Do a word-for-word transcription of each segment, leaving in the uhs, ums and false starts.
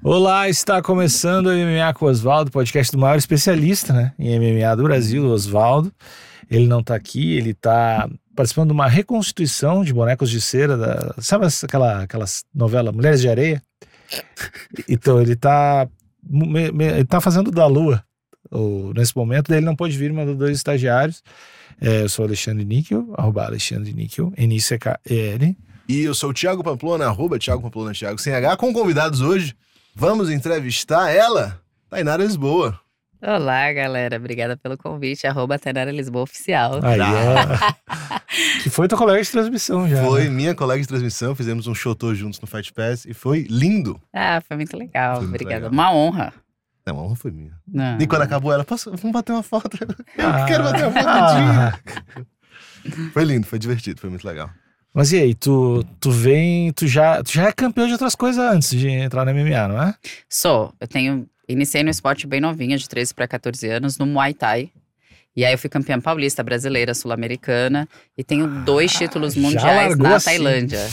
Olá, está começando o M M A com o Osvaldo, podcast do maior especialista, né, em M M A do Brasil, o Osvaldo. Ele não está aqui, ele está participando de uma reconstituição de bonecos de cera, da, sabe aquela, aquelas novela Mulheres de Areia? Então ele está ele tá fazendo da Lua ou, nesse momento, daí ele não pôde vir, mandou dois estagiários. É, eu sou Alexandre Níquel, arroba Alexandre Níquel, N I C K E L. E eu sou o Thiago Pamplona, arroba Thiago Pamplona, Thiago sem H, com convidados hoje. Vamos entrevistar ela, Tainara Lisboa. Olá, galera. Obrigada pelo convite. Arroba Tainara Lisboa Oficial. Aí, ó. Que foi tua colega de transmissão já. Foi né? minha colega de transmissão. Fizemos um showtô juntos no Fight Pass e foi lindo. Ah, foi muito legal. Foi muito Obrigada. legal. Uma honra. Não, a honra foi minha. Não. E quando acabou ela, posso, vamos bater uma foto? Eu Ah. quero bater uma foto Ah. contigo. Foi lindo, foi divertido, foi muito legal. Mas e aí, tu, tu vem, tu já, tu já é campeão de outras coisas antes de entrar no M M A, não é? Sou. Eu tenho… Iniciei no esporte bem novinha, de treze para quatorze anos, no Muay Thai. E aí eu fui campeã paulista, brasileira, sul-americana. E tenho dois títulos já mundiais largou na assim. Tailândia.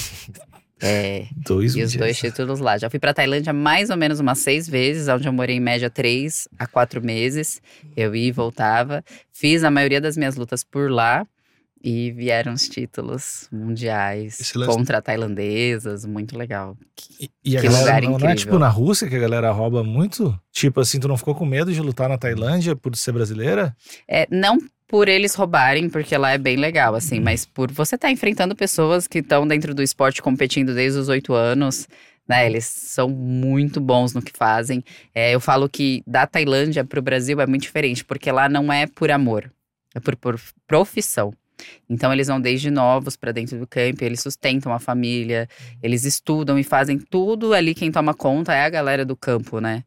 É… Dois E os dois títulos lá. Já fui pra Tailândia mais ou menos umas seis vezes, onde eu morei em média três a quatro meses. Eu ia e voltava. Fiz a maioria das minhas lutas por lá. E vieram os títulos mundiais Esse lance- contra tailandesas. Muito legal. E, e a Que galera lugar não, não é incrível. tipo na Rússia que a galera rouba muito? Tipo assim, tu não ficou com medo de lutar na Tailândia por ser brasileira? É, não por eles roubarem, porque lá é bem legal, assim. Mas por você estar enfrentando pessoas que estão dentro do esporte competindo desde os oito anos… Né, eles são muito bons no que fazem. É, eu falo que da Tailândia pro Brasil é muito diferente, porque lá não é por amor, é por, por profissão. Então eles vão desde novos para dentro do camp, eles sustentam a família, eles estudam e fazem tudo ali. Quem toma conta é a galera do campo, né?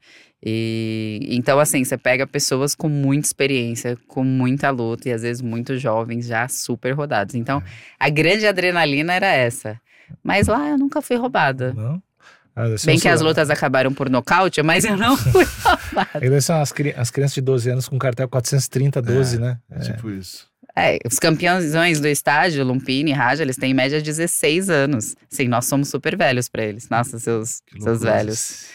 E então assim, você pega pessoas com muita experiência, com muita luta e às vezes muito jovens, já super rodados. Então a grande adrenalina era essa. Mas lá eu nunca fui roubada. Não? Ah, deve ser Bem um que as celular. lutas acabaram por nocaute, mas eu não fui roubada. Aí deve ser umas cri- as crianças de doze anos com cartel quatrocentos e trinta, doze, né? É, tipo isso. É, os campeões do estádio, Lumpini e Raja, eles têm em média dezesseis anos. Sim, nós somos super velhos pra eles. Nossa, seus, Que seus loucura. velhos.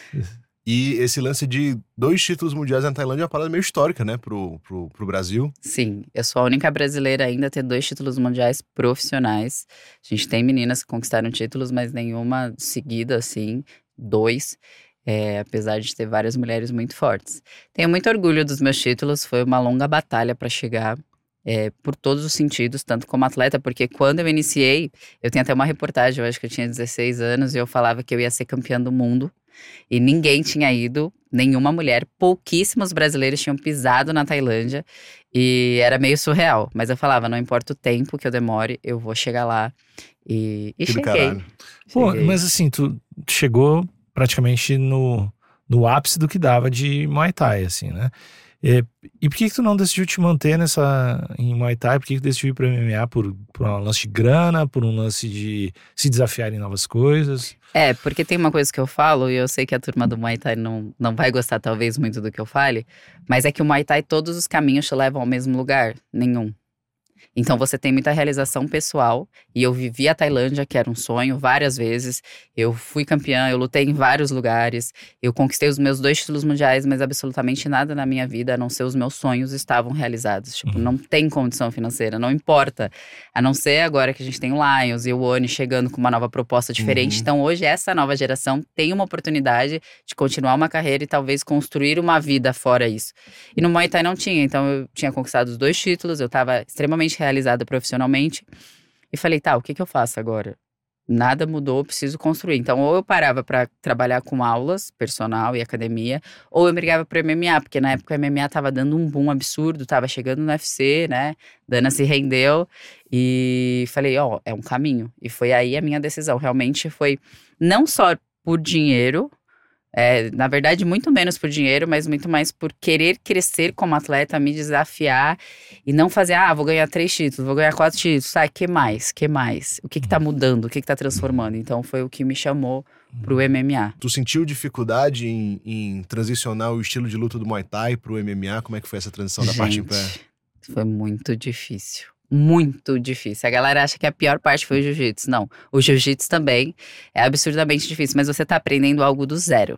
E esse lance de dois títulos mundiais na Tailândia é uma parada meio histórica, né, pro, pro, pro Brasil. Sim, eu sou a única brasileira ainda a ter dois títulos mundiais profissionais. A gente tem meninas que conquistaram títulos, mas nenhuma seguida, assim, dois. É, apesar de ter várias mulheres muito fortes. Tenho muito orgulho dos meus títulos, foi uma longa batalha pra chegar. É, por todos os sentidos, tanto como atleta, porque quando eu iniciei, eu tenho até uma reportagem, eu acho que eu tinha dezesseis anos, e eu falava que eu ia ser campeã do mundo, e ninguém tinha ido, nenhuma mulher, pouquíssimos brasileiros tinham pisado na Tailândia, e era meio surreal, mas eu falava, não importa o tempo que eu demore, eu vou chegar lá, e, e Que do cheguei. caralho. Pô, Cheguei. mas assim, tu chegou praticamente no, no ápice do que dava de Muay Thai, assim, né? E, e por que que tu não decidiu te manter nessa, em Muay Thai? Por que que tu decidiu ir pra M M A? Por, por um lance de grana? Por um lance de se desafiar em novas coisas? É, porque tem uma coisa que eu falo, e eu sei que a turma do Muay Thai não, não vai gostar talvez muito do que eu fale, mas é que o Muay Thai, todos os caminhos te levam ao mesmo lugar, nenhum. Então você tem muita realização pessoal, e eu vivi a Tailândia, que era um sonho, várias vezes. Eu fui campeã, eu lutei em vários lugares, eu conquistei os meus dois títulos mundiais, mas absolutamente nada na minha vida, a não ser os meus sonhos, estavam realizados. Tipo, Uhum. não tem condição financeira, não importa. A não ser agora que a gente tem o Lions e o Oni chegando com uma nova proposta diferente. Uhum. Então hoje essa nova geração tem uma oportunidade de continuar uma carreira e talvez construir uma vida fora isso. E no Muay Thai não tinha, então eu tinha conquistado os dois títulos, eu estava extremamente realizada profissionalmente. E falei, tá, o que que eu faço agora? Nada mudou, eu preciso construir. Então, ou eu parava pra trabalhar com aulas, personal e academia, ou eu migrava pro M M A, porque na época o M M A tava dando um boom absurdo, tava chegando no U F C, né? Dana se rendeu e falei, ó, é um caminho. E foi aí a minha decisão, realmente foi não só por dinheiro, é, na verdade, muito menos por dinheiro, mas muito mais por querer crescer como atleta, me desafiar e não fazer, ah, vou ganhar três títulos, vou ganhar quatro títulos, sabe, que mais, que mais? O que que tá mudando, o que que tá transformando? Então foi o que me chamou pro M M A. Tu sentiu dificuldade em, em transicionar o estilo de luta do Muay Thai pro M M A? Como é que foi essa transição da parte em pé? Foi muito difícil. Muito difícil. A galera acha que a pior parte foi o jiu-jitsu. Não, o jiu-jitsu também é absurdamente difícil, mas você tá aprendendo algo do zero.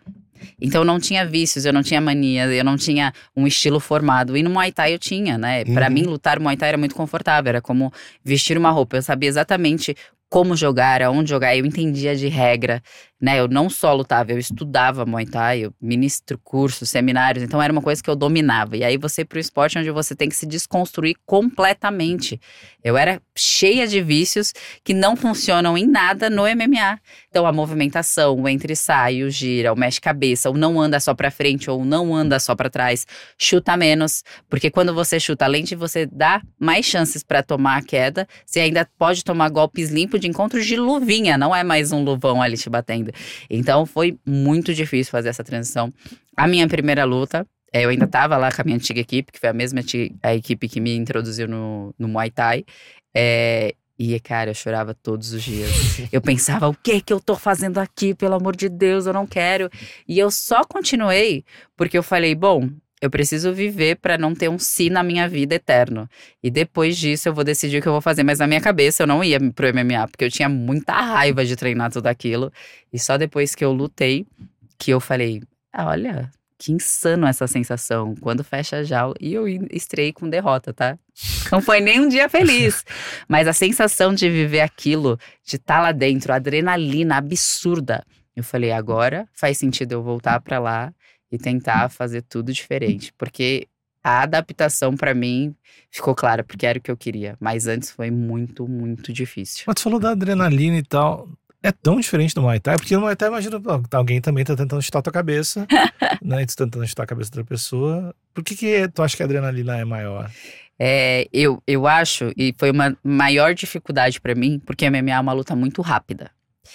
Então eu não tinha vícios, eu não tinha mania, eu não tinha um estilo formado. E no Muay Thai eu tinha, né? Pra Uhum. mim, lutar Muay Thai era muito confortável. Era como vestir uma roupa. Eu sabia exatamente como jogar, aonde jogar. Eu entendia de regra, né? Eu não só lutava, eu estudava Muay Thai. Eu ministro cursos, seminários. Então era uma coisa que eu dominava. E aí você ir pro esporte onde você tem que se desconstruir completamente. Eu era cheia de vícios que não funcionam em nada no M M A. Então a movimentação, o entra e sai, o gira, o mexe cabeça, o não anda só pra frente ou não anda só pra trás, chuta menos, porque quando você chuta, além de você dar mais chances pra tomar a queda, você ainda pode tomar golpes limpos de encontros de luvinha, não é mais um luvão ali te batendo. Então foi muito difícil fazer essa transição. A minha primeira luta, eu ainda tava lá com a minha antiga equipe, que foi a mesma a equipe que me introduziu no, no Muay Thai, é... E, cara, eu chorava todos os dias. Eu pensava, o que que eu tô fazendo aqui? Pelo amor de Deus, eu não quero. E eu só continuei porque eu falei, bom, eu preciso viver pra não ter um si na minha vida eterno. E depois disso eu vou decidir o que eu vou fazer. Mas na minha cabeça eu não ia pro M M A, porque eu tinha muita raiva de treinar tudo aquilo. E só depois que eu lutei, que eu falei, ah, olha... Que insano essa sensação, quando fecha a jaula. E eu estrei com derrota, tá? Não foi nem um dia feliz. Mas a sensação de viver aquilo, de estar lá dentro, a adrenalina absurda. Eu falei, agora faz sentido eu voltar pra lá e tentar fazer tudo diferente. Porque a adaptação pra mim ficou clara, porque era o que eu queria. Mas antes foi muito, muito difícil. Mas tu falou da adrenalina e tal... É tão diferente do Muay Thai, porque no Muay Thai, imagina, alguém também tá tentando chutar a tua cabeça, né? E tu tá tentando chutar a cabeça da outra pessoa. Por que que tu acha que a adrenalina é maior? É, eu, eu acho, e foi uma maior dificuldade pra mim, porque M M A é uma luta muito rápida.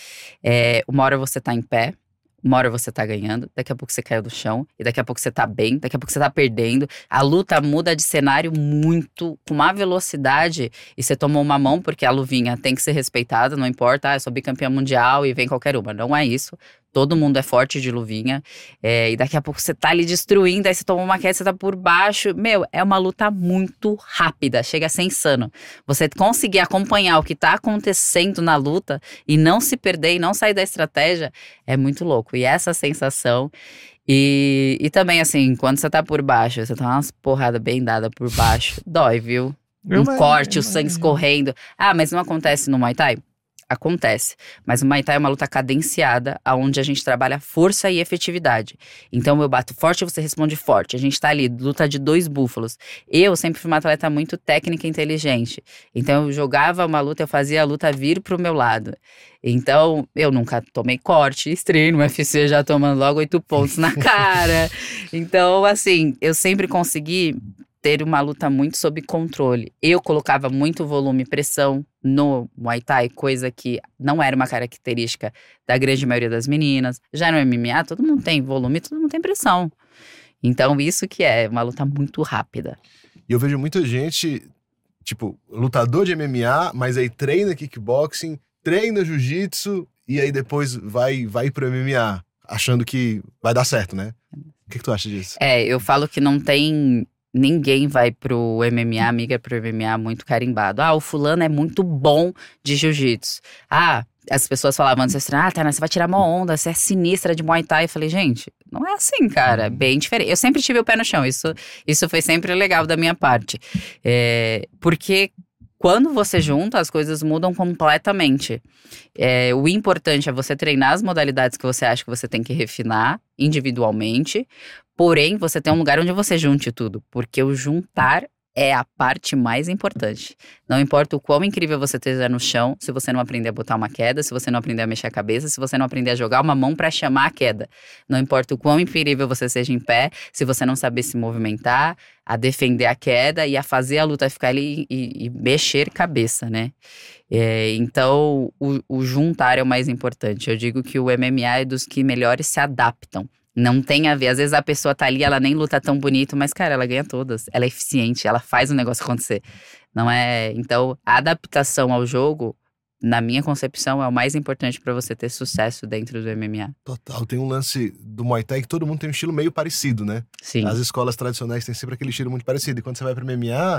É, uma hora você tá em pé, uma hora você tá ganhando, daqui a pouco você caiu do chão, e daqui a pouco você tá bem, daqui a pouco você tá perdendo. A luta muda de cenário muito, com uma velocidade, e você tomou uma mão, porque a luvinha tem que ser respeitada, não importa, ah, eu sou bicampeã mundial e vem qualquer uma. Não é isso. Todo mundo é forte de luvinha, é, e daqui a pouco você tá ali destruindo, aí você toma uma queda, você tá por baixo. Meu, é uma luta muito rápida, chega a ser insano. Você conseguir acompanhar o que tá acontecendo na luta e não se perder e não sair da estratégia é muito louco. E essa sensação, e, e também assim, quando você tá por baixo, você tá umas porradas bem dadas por baixo, dói, viu? Um Eu corte, imagino, o sangue escorrendo. Ah, mas não acontece no Muay Thai? Acontece, mas o Muay Thai é uma luta cadenciada, onde a gente trabalha força e efetividade. Então eu bato forte, você responde forte. A gente tá ali, luta de dois búfalos. Eu sempre fui uma atleta muito técnica e inteligente. Então eu jogava uma luta, eu fazia a luta vir pro meu lado. Então eu nunca tomei corte, estrei no U F C já tomando logo oito pontos na cara. Então assim, eu sempre consegui ter uma luta muito sob controle. Eu colocava muito volume e pressão no Muay Thai, coisa que não era uma característica da grande maioria das meninas. Já no M M A, todo mundo tem volume, todo mundo tem pressão. Então, isso que é uma luta muito rápida. E eu vejo muita gente, tipo, lutador de M M A, mas aí treina kickboxing, treina jiu-jitsu, e aí depois vai, vai pro M M A, achando que vai dar certo, né? O que, que tu acha disso? É, eu falo que não tem... Ninguém vai pro M M A, migra pro M M A muito carimbado. Ah, o fulano é muito bom de jiu-jitsu. Ah, as pessoas falavam antes assim, ah, Tainá, você vai tirar uma onda, você é sinistra de Muay Thai. Eu falei, gente, não é assim, cara, é bem diferente. Eu sempre tive o pé no chão, isso, isso foi sempre legal da minha parte. É, porque quando você junta, as coisas mudam completamente. É, o importante é você treinar as modalidades que você acha que você tem que refinar individualmente. Porém, você tem um lugar onde você junte tudo, porque o juntar é a parte mais importante. Não importa o quão incrível você esteja no chão, se você não aprender a botar uma queda, se você não aprender a mexer a cabeça, se você não aprender a jogar uma mão para chamar a queda. Não importa o quão incrível você seja em pé, se você não saber se movimentar, a defender a queda e a fazer a luta ficar ali e, e mexer cabeça, né? É, então, o, o juntar é o mais importante. Eu digo que o M M A é dos que melhores se adaptam. Não tem a ver, às vezes a pessoa tá ali, ela nem luta tão bonito, mas cara, ela ganha todas, ela é eficiente, ela faz o negócio acontecer, não é? Então, a adaptação ao jogo, na minha concepção, é o mais importante pra você ter sucesso dentro do M M A. Total, tem um lance do Muay Thai que todo mundo tem um estilo meio parecido, né? Sim. As escolas tradicionais têm sempre aquele estilo muito parecido, e quando você vai pro M M A,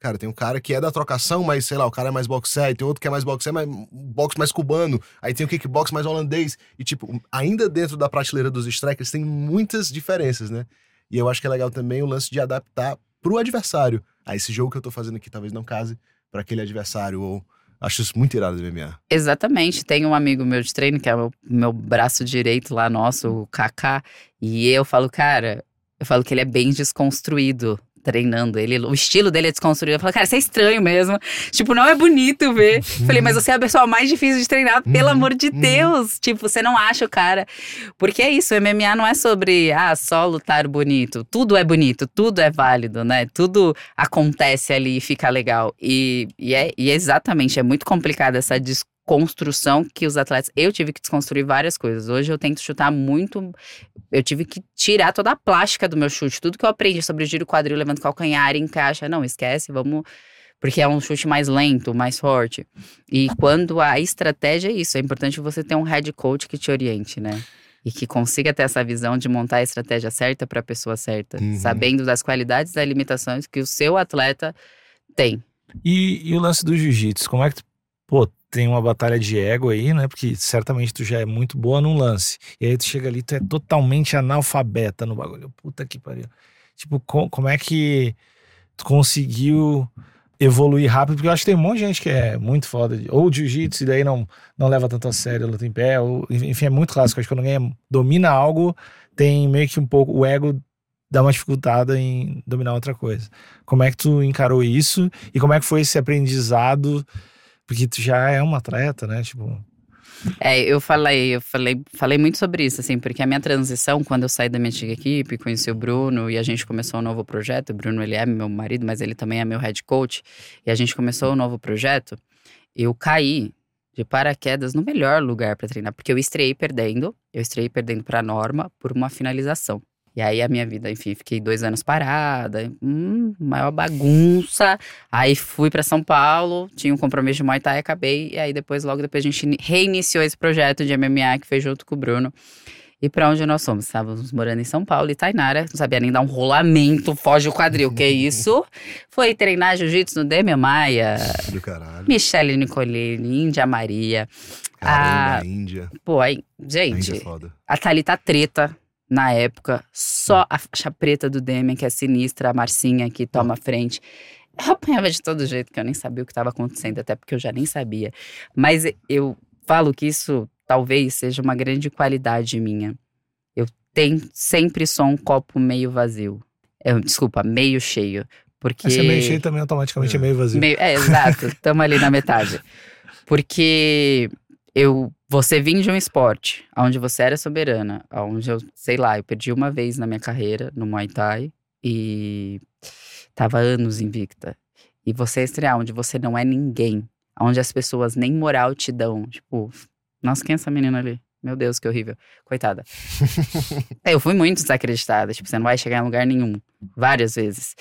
cara, tem um cara que é da trocação, mas sei lá, o cara é mais boxer, e tem outro que é mais boxer, mas boxe mais cubano, aí tem o kickbox mais holandês, e tipo, ainda dentro da prateleira dos strikers tem muitas diferenças, né? E eu acho que é legal também o lance de adaptar pro adversário. Ah, esse jogo que eu tô fazendo aqui talvez não case pra aquele adversário, ou... Acho isso muito irado do M M A. Exatamente. Tem um amigo meu de treino, que é o meu braço direito lá, nosso, o Kaká. E eu falo, cara, eu falo que ele é bem desconstruído treinando. Ele, o estilo dele é desconstruído. Eu falo, cara, isso é estranho mesmo. Tipo, não é bonito ver. Uhum. Falei, mas você é a pessoa mais difícil de treinar, Uhum. pelo amor de Uhum. Deus. Tipo, você não acha o cara. Porque é isso, o M M A não é sobre, ah, só lutar bonito. Tudo é bonito, tudo é válido, né? Tudo acontece ali e fica legal. E, e, é, e é exatamente, é muito complicado essa desconstrução. Construção que os atletas... Eu tive que desconstruir várias coisas. Hoje eu tento chutar muito... Eu tive que tirar toda a plástica do meu chute. Tudo que eu aprendi sobre giro quadril, levanto calcanhar, encaixa. Não, esquece, vamos... Porque é um chute mais lento, mais forte. E quando a estratégia é isso, é importante você ter um head coach que te oriente, né? E que consiga ter essa visão de montar a estratégia certa para a pessoa certa. Uhum. Sabendo das qualidades e das limitações que o seu atleta tem. E, e o lance do jiu-jitsu, como é que tu, pô, tem uma batalha de ego aí, né? Porque certamente tu já é muito boa num lance. E aí tu chega ali, tu é totalmente analfabeta no bagulho. Puta que pariu. Tipo, com, como é que tu conseguiu evoluir rápido? Porque eu acho que tem um monte de gente que é muito foda. De, ou jiu-jitsu e daí não, não leva tanto a sério a luta em pé. Ou, enfim, é muito clássico. Acho que quando alguém domina algo, tem meio que um pouco... O ego dá uma dificultada em dominar outra coisa. Como é que tu encarou isso? E como é que foi esse aprendizado... Porque tu já é uma atleta, né? Tipo... É, eu falei, eu falei, falei muito sobre isso, assim, porque a minha transição, quando eu saí da minha antiga equipe, conheci o Bruno e a gente começou um novo projeto. O Bruno, ele é meu marido, mas ele também é meu head coach. E a gente começou um novo projeto. Eu caí de paraquedas no melhor lugar pra treinar, porque eu estreiei perdendo. Eu estreiei perdendo pra Norma por uma finalização. E aí a minha vida, enfim, fiquei dois anos parada, hum, maior bagunça. Aí fui pra São Paulo, tinha um compromisso de Muay Thai, acabei. E aí depois, logo depois, a gente reiniciou esse projeto de M M A que fez junto com o Bruno. E pra onde nós fomos? Estávamos morando em São Paulo, e Tainara, não sabia nem dar um rolamento, foge o quadril. Que isso? Foi treinar jiu-jitsu no Demian Maia, Do caralho. Michele Nicolini, Índia Maria. Caramba, a... a Índia. Pô, aí, A gente, Índia é foda. a Thalita Treta. Na época, só a faixa preta do Demian, que é sinistra, a Marcinha, que toma a frente. Eu apanhava de todo jeito, que eu nem sabia o que estava acontecendo, até porque eu já nem sabia. Mas eu falo que isso talvez seja uma grande qualidade minha. Eu tenho, sempre sou um copo meio vazio. Eu, desculpa, meio cheio. Porque... Esse é meio cheio também, automaticamente é, é meio vazio. Meio, é, exato. Estamos ali na metade. Porque eu... Você vinha de um esporte onde você era soberana, onde eu, sei lá, eu perdi uma vez na minha carreira no Muay Thai e tava anos invicta. E você estrear onde você não é ninguém, onde as pessoas nem moral te dão. Tipo, nossa, quem é essa menina ali? Meu Deus, que horrível. Coitada. Eu fui muito desacreditada. Tipo, você não vai chegar em lugar nenhum. Várias vezes.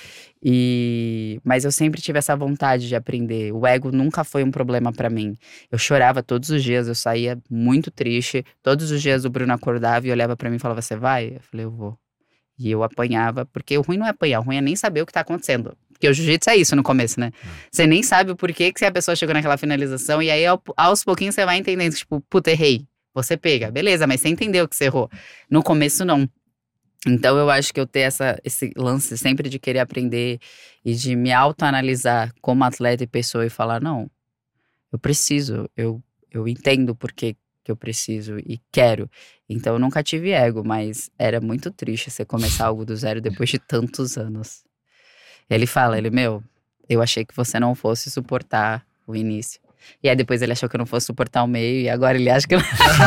E... Mas eu sempre tive essa vontade de aprender. O ego nunca foi um problema pra mim. Eu chorava todos os dias. Eu saía muito triste. Todos os dias o Bruno acordava e olhava pra mim e falava, você vai? Eu falei, eu vou. E eu apanhava. Porque o ruim não é apanhar. O ruim é nem saber o que tá acontecendo. Porque o jiu-jitsu é isso no começo, né? Hum. Você nem sabe o porquê que a pessoa chegou naquela finalização. E aí, aos pouquinhos, você vai entendendo. Tipo, puta, errei. Você pega, beleza, mas você entendeu que você errou. No começo, não. Então, eu acho que eu ter essa, esse lance sempre de querer aprender e de me autoanalisar como atleta e pessoa e falar, não, eu preciso, eu, eu entendo por que, que eu preciso e quero. Então, eu nunca tive ego, mas era muito triste você começar algo do zero depois de tantos anos. Ele fala, ele, meu, eu achei que você não fosse suportar o início. E aí depois ele achou que eu não fosse suportar o meio. E agora ele acha que eu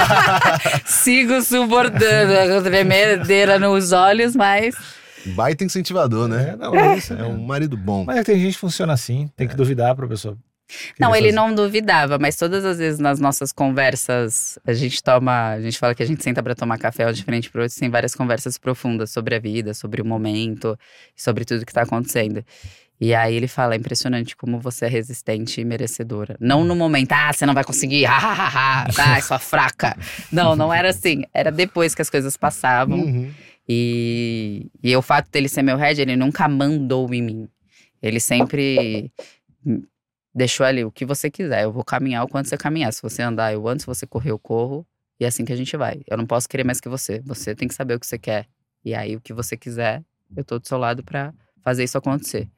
sigo suportando a tremedeira nos olhos, mas... Baita incentivador, né? É, não, é, isso, é um marido bom. Mas tem gente que funciona assim. Tem que é. duvidar pra pessoa. Não, ele fazer. não duvidava. Mas todas as vezes nas nossas conversas, a gente toma... A gente fala que a gente senta pra tomar café, um de frente pro outro. Tem várias conversas profundas sobre a vida, sobre o momento. Sobre tudo que tá acontecendo. E aí ele fala, é impressionante como você é resistente e merecedora. Não no momento, ah, você não vai conseguir, ah, ah, ah, ah, sua fraca. Não, não era assim. Era depois que as coisas passavam. Uhum. E, e o fato dele ser meu head, ele nunca mandou em mim. Ele sempre deixou ali o que você quiser. Eu vou caminhar o quanto você caminhar. Se você andar, eu ando. Se você correr, eu corro. E é assim que a gente vai. Eu não posso querer mais que você. Você tem que saber o que você quer. E aí, o que você quiser, eu tô do seu lado pra fazer isso acontecer.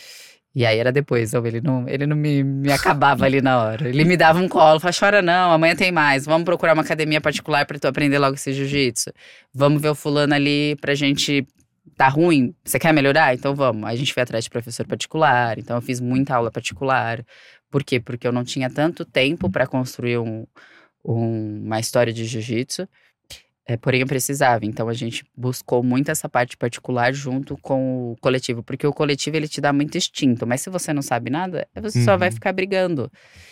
E aí era depois, ele não, ele não me, me acabava ali na hora. Ele me dava um colo, falava, chora não, amanhã tem mais. Vamos procurar uma academia particular pra tu aprender logo esse jiu-jitsu. Vamos ver o fulano ali pra gente… Tá ruim? Você quer melhorar? Então vamos. Aí a gente foi atrás de professor particular. Então eu fiz muita aula particular. Por quê? Porque eu não tinha tanto tempo pra construir um, um, uma história de jiu-jitsu. É, porém eu precisava, então a gente buscou muito essa parte particular junto com o coletivo, porque o coletivo ele te dá muito instinto, mas se você não sabe nada, você uhum. só vai ficar brigando.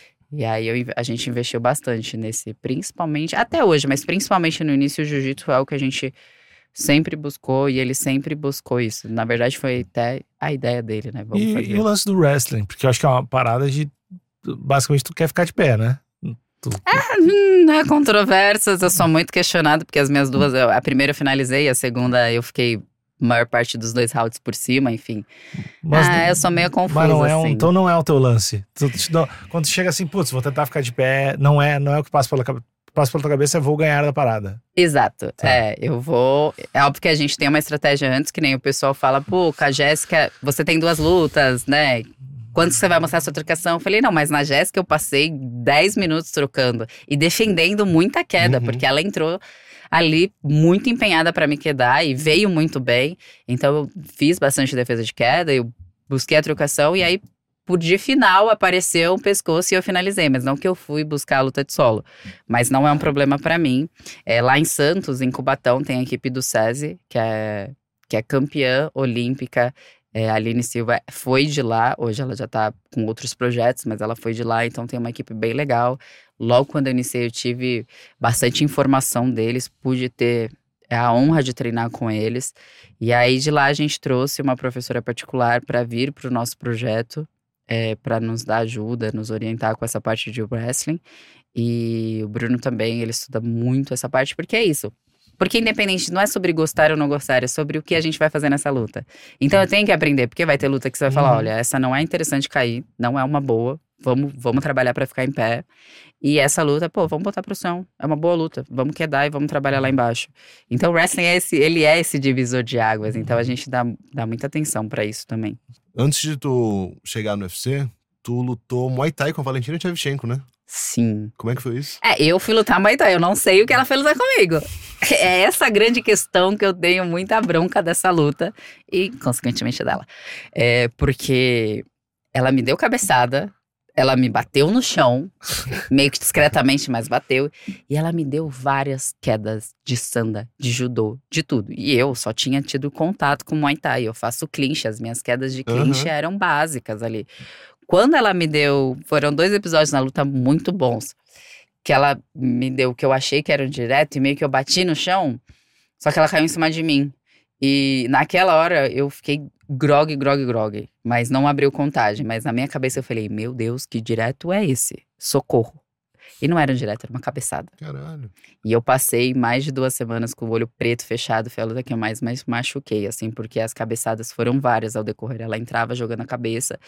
E aí eu, a gente investiu bastante nesse, principalmente, até hoje, mas principalmente no início o jiu-jitsu é algo que a gente sempre buscou e ele sempre buscou isso. Na verdade foi até a ideia dele, né? Vamos e, fazer. E o lance do wrestling, porque eu acho que é uma parada de, basicamente tu quer ficar de pé, né? Tu... É, hum, há controvérsias, eu sou muito questionado, porque as minhas duas, eu, a primeira eu finalizei, a segunda eu fiquei a maior parte dos dois rounds por cima, enfim. Mas, ah, eu sou meio confusa, mas não é um, assim. Então não é o teu lance. Tu, tu, tu, quando tu chega assim, putz, vou tentar ficar de pé, não é, não é o que passa pela, passa pela tua cabeça, é vou ganhar da parada. Exato, tá. é, eu vou… É óbvio que a gente tem uma estratégia antes, que nem o pessoal fala, pô, com a Jéssica, você tem duas lutas, né? Quando você vai mostrar a sua trocação? Eu falei, não, mas na Jéssica eu passei dez minutos trocando e defendendo muita queda, uhum. porque ela entrou ali muito empenhada pra me quedar e veio muito bem. Então eu fiz bastante defesa de queda, eu busquei a trocação e aí, por de final, apareceu um pescoço e eu finalizei. Mas não que eu fui buscar a luta de solo. Mas não é um problema pra mim. É, lá em Santos, em Cubatão, tem a equipe do SESI, que é, que é campeã olímpica. É, a Aline Silva foi de lá, hoje ela já tá com outros projetos, mas ela foi de lá, então tem uma equipe bem legal. Logo quando eu iniciei eu tive bastante informação deles, pude ter a honra de treinar com eles. E aí de lá a gente trouxe uma professora particular para vir para o nosso projeto, é, para nos dar ajuda, nos orientar com essa parte de wrestling. E o Bruno também, ele estuda muito essa parte, porque é isso. Porque independente, não é sobre gostar ou não gostar, é sobre o que a gente vai fazer nessa luta. Então eu tenho que aprender, porque vai ter luta que você vai falar, olha, essa não é interessante cair, não é uma boa, vamos, vamos trabalhar pra ficar em pé. E essa luta, pô, vamos botar pro chão, é uma boa luta, vamos quedar e vamos trabalhar lá embaixo. Então o wrestling, é esse, ele é esse divisor de águas, então a gente dá, dá muita atenção pra isso também. Antes de tu chegar no U F C, tu lutou Muay Thai com a Valentina Shevchenko, né? Sim. Como é que foi isso? É, eu fui lutar Muay Thai, eu não sei o que ela foi lutar comigo. É essa a grande questão que eu tenho muita bronca dessa luta e, consequentemente, dela. É porque ela me deu cabeçada, ela me bateu no chão, meio que discretamente, mas bateu. E ela me deu várias quedas de sanda, de judô, de tudo. E eu só tinha tido contato com Muay Thai, eu faço clinch, as minhas quedas de clinch uhum. eram básicas ali. Quando ela me deu, foram dois episódios na luta muito bons, que ela me deu o que eu achei que era um direto e meio que eu bati no chão, só que ela caiu em cima de mim. E naquela hora eu fiquei grog, grog, grog, mas não abriu contagem. Mas na minha cabeça eu falei, meu Deus, que direto é esse? Socorro. E não era um direto, era uma cabeçada. Caralho. E eu passei mais de duas semanas com o olho preto fechado, foi a luta que eu mais, mais machuquei, assim, porque as cabeçadas foram várias ao decorrer. Ela entrava jogando a cabeça.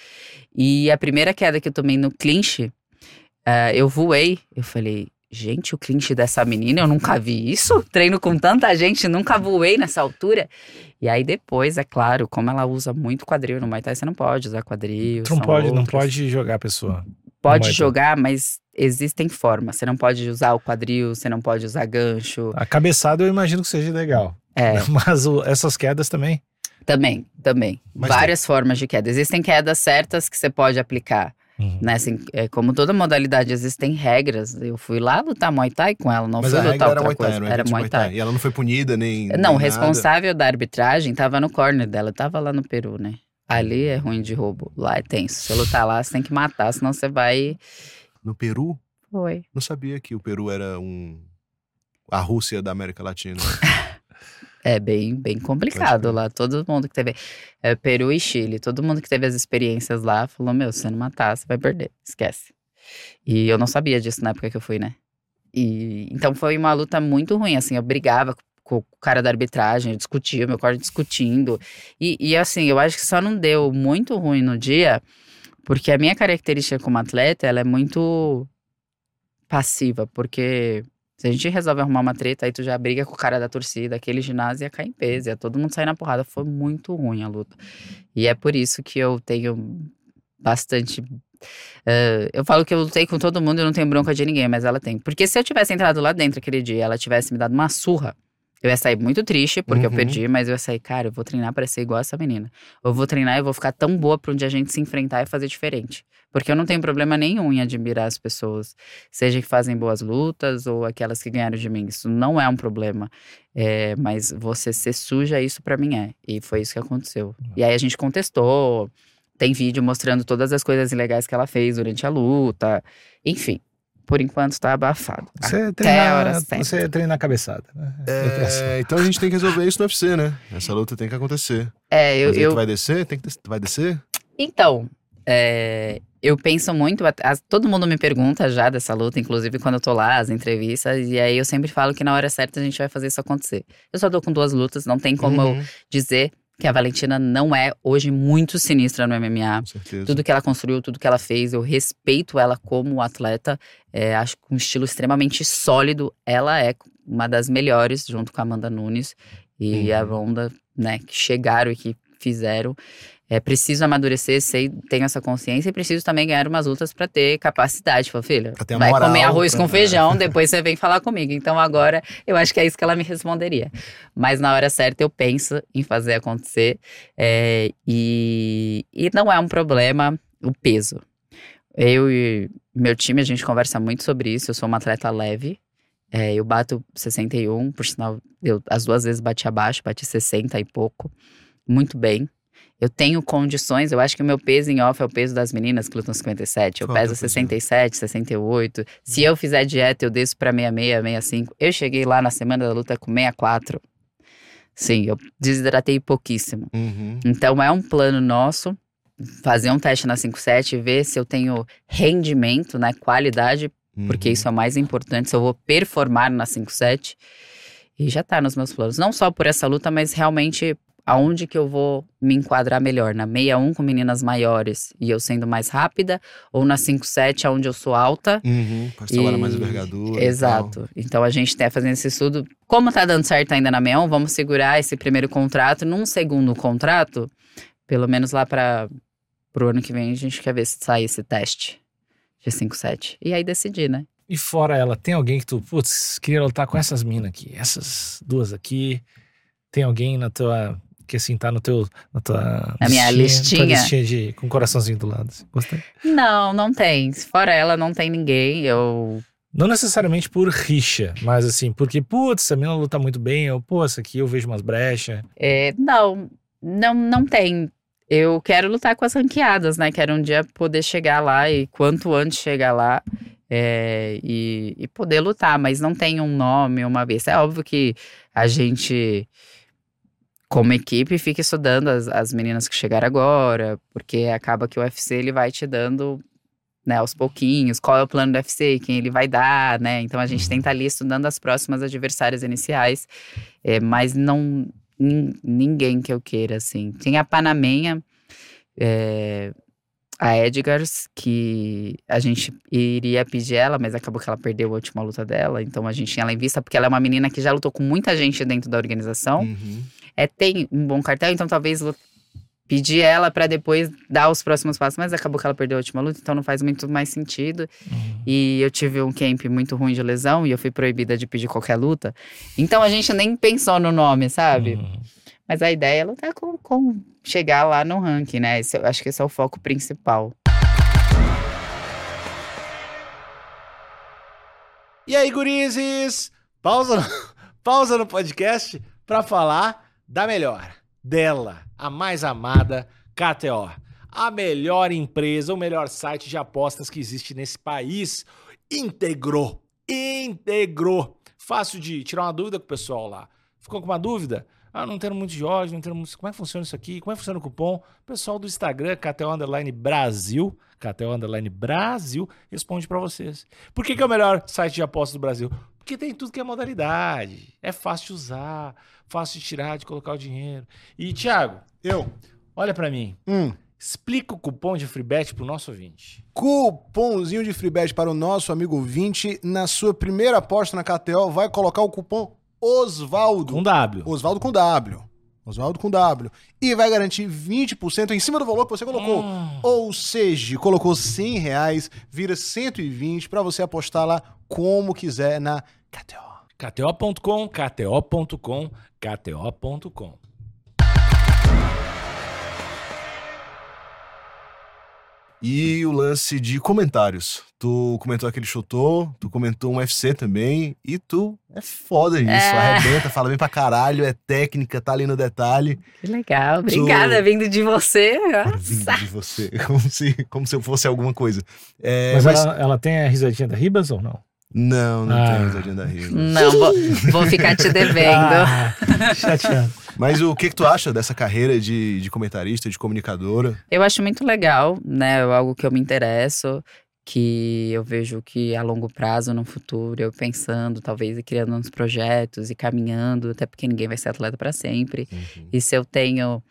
E a primeira queda que eu tomei no clinch, uh, eu voei. Eu falei, gente, o clinch dessa menina, eu nunca vi isso? Treino com tanta gente, nunca voei nessa altura. E aí depois, é claro, como ela usa muito quadril no Muay Thai, você não pode usar quadril. Tu não pode, outros. não pode jogar a pessoa. Pode jogar, mas existem formas. Você não pode usar o quadril, você não pode usar gancho. A cabeçada eu imagino que seja legal. É. Mas o, essas quedas também? Também, também. Mas várias tem. formas de queda. Existem quedas certas que você pode aplicar. Uhum. Né? Assim, é, como toda modalidade, existem regras. Eu fui lá lutar Muay Thai com ela, não mas fui a lutar era outra Muay Thai, coisa. não era Muay Thai. Thai. E ela não foi punida nem. Não, o nem responsável nada. da arbitragem tava no corner dela, tava lá no Peru, né? Ali é ruim de roubo, lá é tenso. Se você lutar lá, você tem que matar, senão você vai. No Peru? Foi. Não sabia que o Peru era um… a Rússia da América Latina. É bem, bem complicado lá. Todo mundo que teve… É, Peru e Chile, todo mundo que teve as experiências lá falou, meu, se você não matar, você vai perder. Esquece. E eu não sabia disso na época que eu fui, né? E, então foi uma luta muito ruim, assim, eu brigava com o cara da arbitragem, eu discutia, meu corte discutindo. E, e assim, eu acho que só não deu muito ruim no dia, porque a minha característica como atleta, ela é muito passiva, porque se a gente resolve arrumar uma treta, aí tu já briga com o cara da torcida, aquele ginásio ia cair em peso, ia todo mundo sair na porrada. Foi muito ruim a luta. E é por isso que eu tenho bastante... Uh, eu falo que eu lutei com todo mundo e eu não tenho bronca de ninguém, mas ela tem. Porque se eu tivesse entrado lá dentro aquele dia e ela tivesse me dado uma surra, eu ia sair muito triste, porque Uhum. eu perdi, mas eu ia sair, cara, eu vou treinar pra ser igual essa menina. Eu vou treinar e vou ficar tão boa pra um dia a gente se enfrentar e fazer diferente. Porque eu não tenho problema nenhum em admirar as pessoas, seja que fazem boas lutas ou aquelas que ganharam de mim. Isso não é um problema. É, mas você ser suja, isso pra mim é. E foi isso que aconteceu. E aí a gente contestou. Tem vídeo mostrando todas as coisas ilegais que ela fez durante a luta. Enfim, por enquanto tá abafado. Você Até treina, a hora certa. você treina a cabeçada. Né? É, então a gente tem que resolver isso no U F C, né? Essa luta tem que acontecer. É, eu, Mas aí eu... tu vai descer? Tem que des- tu vai descer? Então, é, eu penso muito, as- todo mundo me pergunta já dessa luta, inclusive quando eu tô lá, as entrevistas, e aí eu sempre falo que na hora certa a gente vai fazer isso acontecer. Eu só tô com duas lutas, não tem como Uhum, eu dizer que a Valentina não é hoje muito sinistra no M M A. com certeza. Tudo que ela construiu, tudo que ela fez, eu respeito ela como atleta. É, acho que um estilo extremamente sólido. Ela é uma das melhores, junto com a Amanda Nunes e Uhum. a Ronda, né, que chegaram e que fizeram. É preciso amadurecer, sei, tenho essa consciência e preciso também ganhar umas lutas pra ter capacidade. Falei, filha, Pra ter a vai moral comer arroz pra- com feijão, depois você vem falar comigo. Então agora eu acho que é isso que ela me responderia. Mas na hora certa eu penso em fazer acontecer. É, e, e não é um problema o peso. Eu e meu time, a gente conversa muito sobre isso. Eu sou uma atleta leve. É, eu bato sessenta e um, por sinal, eu as duas vezes bati abaixo, bati sessenta e pouco. Muito bem. Eu tenho condições, eu acho que o meu peso em off é o peso das meninas que lutam cinquenta e sete. Eu Qual que é o peso peso? sessenta e sete, sessenta e oito. Se eu fizer dieta, eu desço pra sessenta e seis, sessenta e cinco. Eu cheguei lá na semana da luta com sessenta e quatro. Sim, eu desidratei pouquíssimo. Uhum. Então é um plano nosso fazer um teste na cinquenta e sete e ver se eu tenho rendimento, né, qualidade, porque Uhum. isso é o mais importante, se eu vou performar na cinquenta e sete. E já tá nos meus planos. Não só por essa luta, mas realmente aonde que eu vou me enquadrar melhor. Na sessenta e um com meninas maiores e eu sendo mais rápida, ou na cinquenta e sete onde eu sou alta. Uhum. Pode trabalhar E- mais envergadura. Exato. Então a gente tá fazendo esse estudo. Como tá dando certo ainda na sessenta e um, vamos segurar esse primeiro contrato. Num segundo contrato, pelo menos lá para pro ano que vem, a gente quer ver se sai esse teste de cinquenta e sete. E aí decidir, né? E fora ela, tem alguém que tu, putz, queria lutar com essas minas aqui, essas duas aqui. Tem alguém na tua, que assim, tá no teu, na tua Na minha tua listinha? listinha de, com um coraçãozinho do lado. Assim. Gostei. Não, não tem. Fora ela, não tem ninguém. Eu Não necessariamente por rixa, mas assim, porque, putz, essa mina luta muito bem, ou, pô, essa aqui eu vejo umas brechas. É, não, não, não tem. Eu quero lutar com as ranqueadas, né? Quero um dia poder chegar lá e quanto antes chegar lá é, e, e poder lutar, mas não tem um nome, uma vez. É óbvio que a gente, como equipe, fica estudando as, as meninas que chegaram agora, porque acaba que o U F C ele vai te dando, né, aos pouquinhos, qual é o plano do U F C, quem ele vai dar, né? Então a gente tenta ali estudando as próximas adversárias iniciais, é, mas não nin- ninguém que eu queira, assim. Tem a Panamenha, é, a Edgars, que a gente iria pedir ela, mas acabou que ela perdeu a última luta dela, então a gente tinha ela em vista, porque ela é uma menina que já lutou com muita gente dentro da organização, Uhum. é, tem um bom cartel, então talvez lu- pedir ela pra depois dar os próximos passos, mas acabou que ela perdeu a última luta, então não faz muito mais sentido. E eu tive um camp muito ruim de lesão e eu fui proibida de pedir qualquer luta. Então a gente nem pensou no nome, sabe? Uhum. Mas a ideia é lutar com, com chegar lá no ranking, né? Esse, eu acho que esse é o foco principal. E aí, gurizes? Pausa no, pausa no podcast pra falar da melhor, dela, a mais amada K T O. A melhor empresa, o melhor site de apostas que existe nesse país. Integrou, integrou. Fácil de tirar uma dúvida com o pessoal lá. Ficou com uma dúvida? Ah, não entendo muito de ódio, não entendo muito... Como é que funciona isso aqui? Como é que funciona o cupom? O pessoal do Instagram, K T O Underline Brasil, K T O Underline Brasil, responde pra vocês. Por que que é o melhor site de apostas do Brasil? Porque tem tudo que é modalidade. É fácil de usar, fácil de tirar, de colocar o dinheiro. E, Thiago, Eu. olha pra mim. Hum. Explica o cupom de FreeBet pro nosso ouvinte. Cupomzinho de FreeBet para o nosso amigo ouvinte. Na sua primeira aposta na K T O, vai colocar o cupom Osvaldo. Com W. Osvaldo com W. Osvaldo com W. E vai garantir vinte por cento em cima do valor que você colocou. Hum. Ou seja, colocou cem reais, vira cento e vinte para você apostar lá como quiser na K T O. K T O ponto com, K T O ponto com, K T O ponto com. E o lance de comentários. Tu comentou aquele chutou, tu comentou um U F C também, e tu é foda nisso, É. arrebenta, fala bem pra caralho, é técnica, tá ali no detalhe. Que legal, obrigada, vindo de você. Vindo Nossa. de você, como se, como se eu fosse alguma coisa. É, Mas, mas ela, ela tem a risadinha da Ribas ou não? não, não Ah. tem risadinha da Riva. Não, vou, vou ficar te devendo. Ah, chateado. Mas o que que tu acha dessa carreira de, de comentarista, de comunicadora? Eu acho muito legal, né? É algo que eu me interesso, que eu vejo que a longo prazo, no futuro, eu pensando, talvez, e criando uns projetos e caminhando, até porque ninguém vai ser atleta para sempre. Uhum. E se eu tenho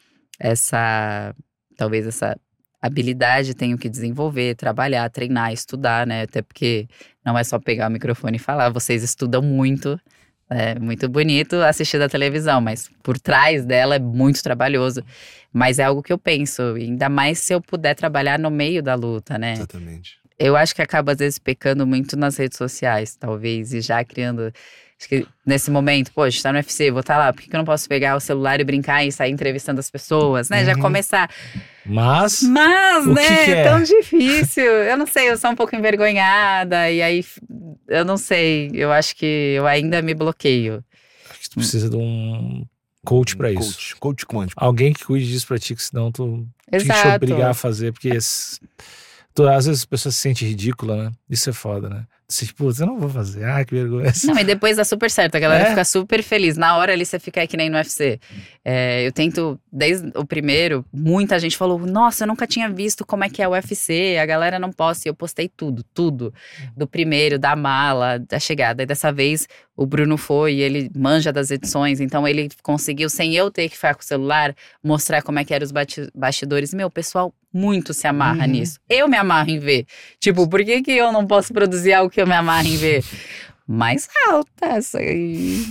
essa, talvez essa habilidade, tenho que desenvolver, trabalhar, treinar, estudar, né? Até porque não é só pegar o microfone e falar, vocês estudam muito. É muito bonito assistir da televisão, mas por trás dela é muito trabalhoso. Mas é algo que eu penso, ainda mais se eu puder trabalhar no meio da luta, né? Exatamente. Eu acho que acaba, às vezes, pecando muito nas redes sociais, talvez, e já criando... Acho que nesse momento, poxa, tá no U F C, vou estar lá, por que que eu não posso pegar o celular e brincar e sair entrevistando as pessoas, né? Já Uhum. começar... Mas, Mas, O né, que que é? é tão difícil. Eu não sei, eu sou um pouco envergonhada. E aí, eu não sei. Eu acho que eu ainda me bloqueio. acho que tu precisa de um coach pra isso. Coach, coach quântico. Alguém que cuide disso pra ti, que senão tu tem que te Exato. obrigar a fazer, porque esse- tu, às vezes as pessoas se sentem ridícula, né? Isso é foda, né? Você, tipo, eu não vou fazer. Ah, que vergonha. Não, e depois dá super certo. A galera É? fica super feliz. Na hora ali, você fica que nem no U F C. É, eu tento, desde o primeiro, muita gente falou, nossa, eu nunca tinha visto como é que é o U F C. A galera não posta. E eu postei tudo, tudo. Do primeiro, da mala, da chegada. E dessa vez, o Bruno foi e ele manja das edições. Então, ele conseguiu, sem eu ter que ficar com o celular, mostrar como é que eram os bati- bastidores. Meu, o pessoal muito se amarra Uhum. nisso. Eu me amarro em ver. Tipo, por que que eu não posso produzir algo que eu me amarro em ver? Mais alta, essa aí.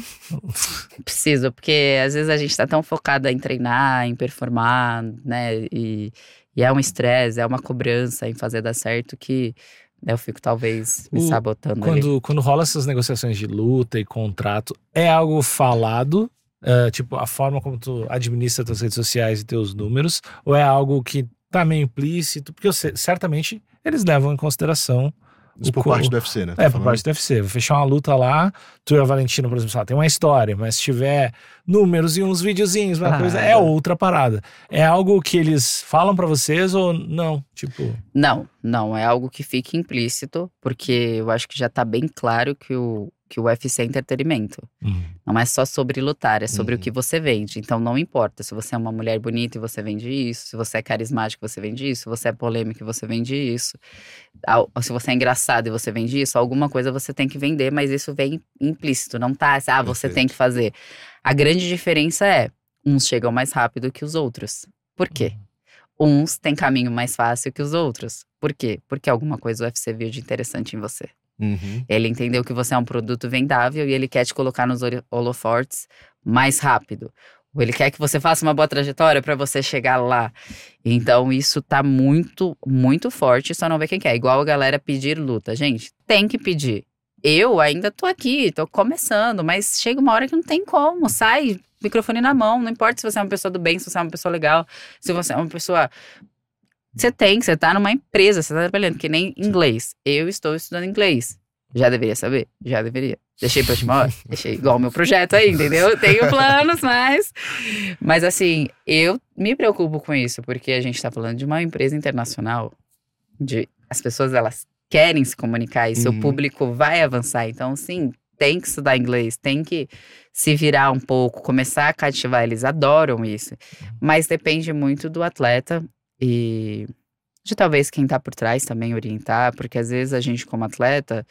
Preciso, porque às vezes a gente tá tão focada em treinar, em performar, né? E, e é um estresse, é uma cobrança em fazer dar certo que eu fico talvez me O- sabotando ali. Quando, quando rola essas negociações de luta e contrato, é algo falado? É, tipo, a forma como tu administra tuas redes sociais e teus números? Ou é algo que tá meio implícito? Porque eu sei- certamente eles levam em consideração. Isso o por co- parte do U F C, né? Tá É, por falando? parte do U F C. Vou fechar uma luta lá, tu e a Valentina, por exemplo, sei lá, tem uma história, mas se tiver números e uns videozinhos, uma Ah, coisa, é é. outra parada. É algo que eles falam pra vocês ou não? Tipo, Não, não, é algo que fica implícito, porque eu acho que já tá bem claro que o, que o U F C é entretenimento. hum, Não é só sobre lutar, é sobre Uhum. o que você vende. Então não importa se você é uma mulher bonita e você vende isso, se você é carismático e você vende isso, se você é polêmico e você vende isso, Al- se você é engraçado e você vende isso, alguma coisa você tem que vender, mas isso vem implícito, não tá, ah, você Perfeito. tem que fazer. A grande diferença é, uns chegam mais rápido que os outros. Por quê? Uns têm caminho mais fácil que os outros. Por quê? Porque alguma coisa o U F C viu de interessante em você. Uhum. Ele entendeu que você é um produto vendável e ele quer te colocar nos holo- holofortes mais rápido. Ou ele quer que você faça uma boa trajetória para você chegar lá. Então isso tá muito, muito forte, só não vê quem quer. Igual a galera pedir luta. Gente, tem que pedir. Eu ainda tô aqui, tô começando, mas chega uma hora que não tem como. Sai, microfone na mão. Não importa se você é uma pessoa do bem, se você é uma pessoa legal, se você é uma pessoa... Você tem, você tá numa empresa, você tá trabalhando, que nem inglês. Eu estou estudando inglês. Já deveria saber? Já deveria. Deixei pra última hora? Deixei igual o meu projeto aí, entendeu? Tenho planos, mas... Mas assim, eu me preocupo com isso, porque a gente tá falando de uma empresa internacional, de as pessoas, elas querem se comunicar e seu Uhum. público vai avançar. Então, sim, tem que estudar inglês, tem que se virar um pouco, começar a cativar, eles adoram isso. Mas depende muito do atleta e de talvez quem tá por trás também orientar, porque às vezes a gente como atleta,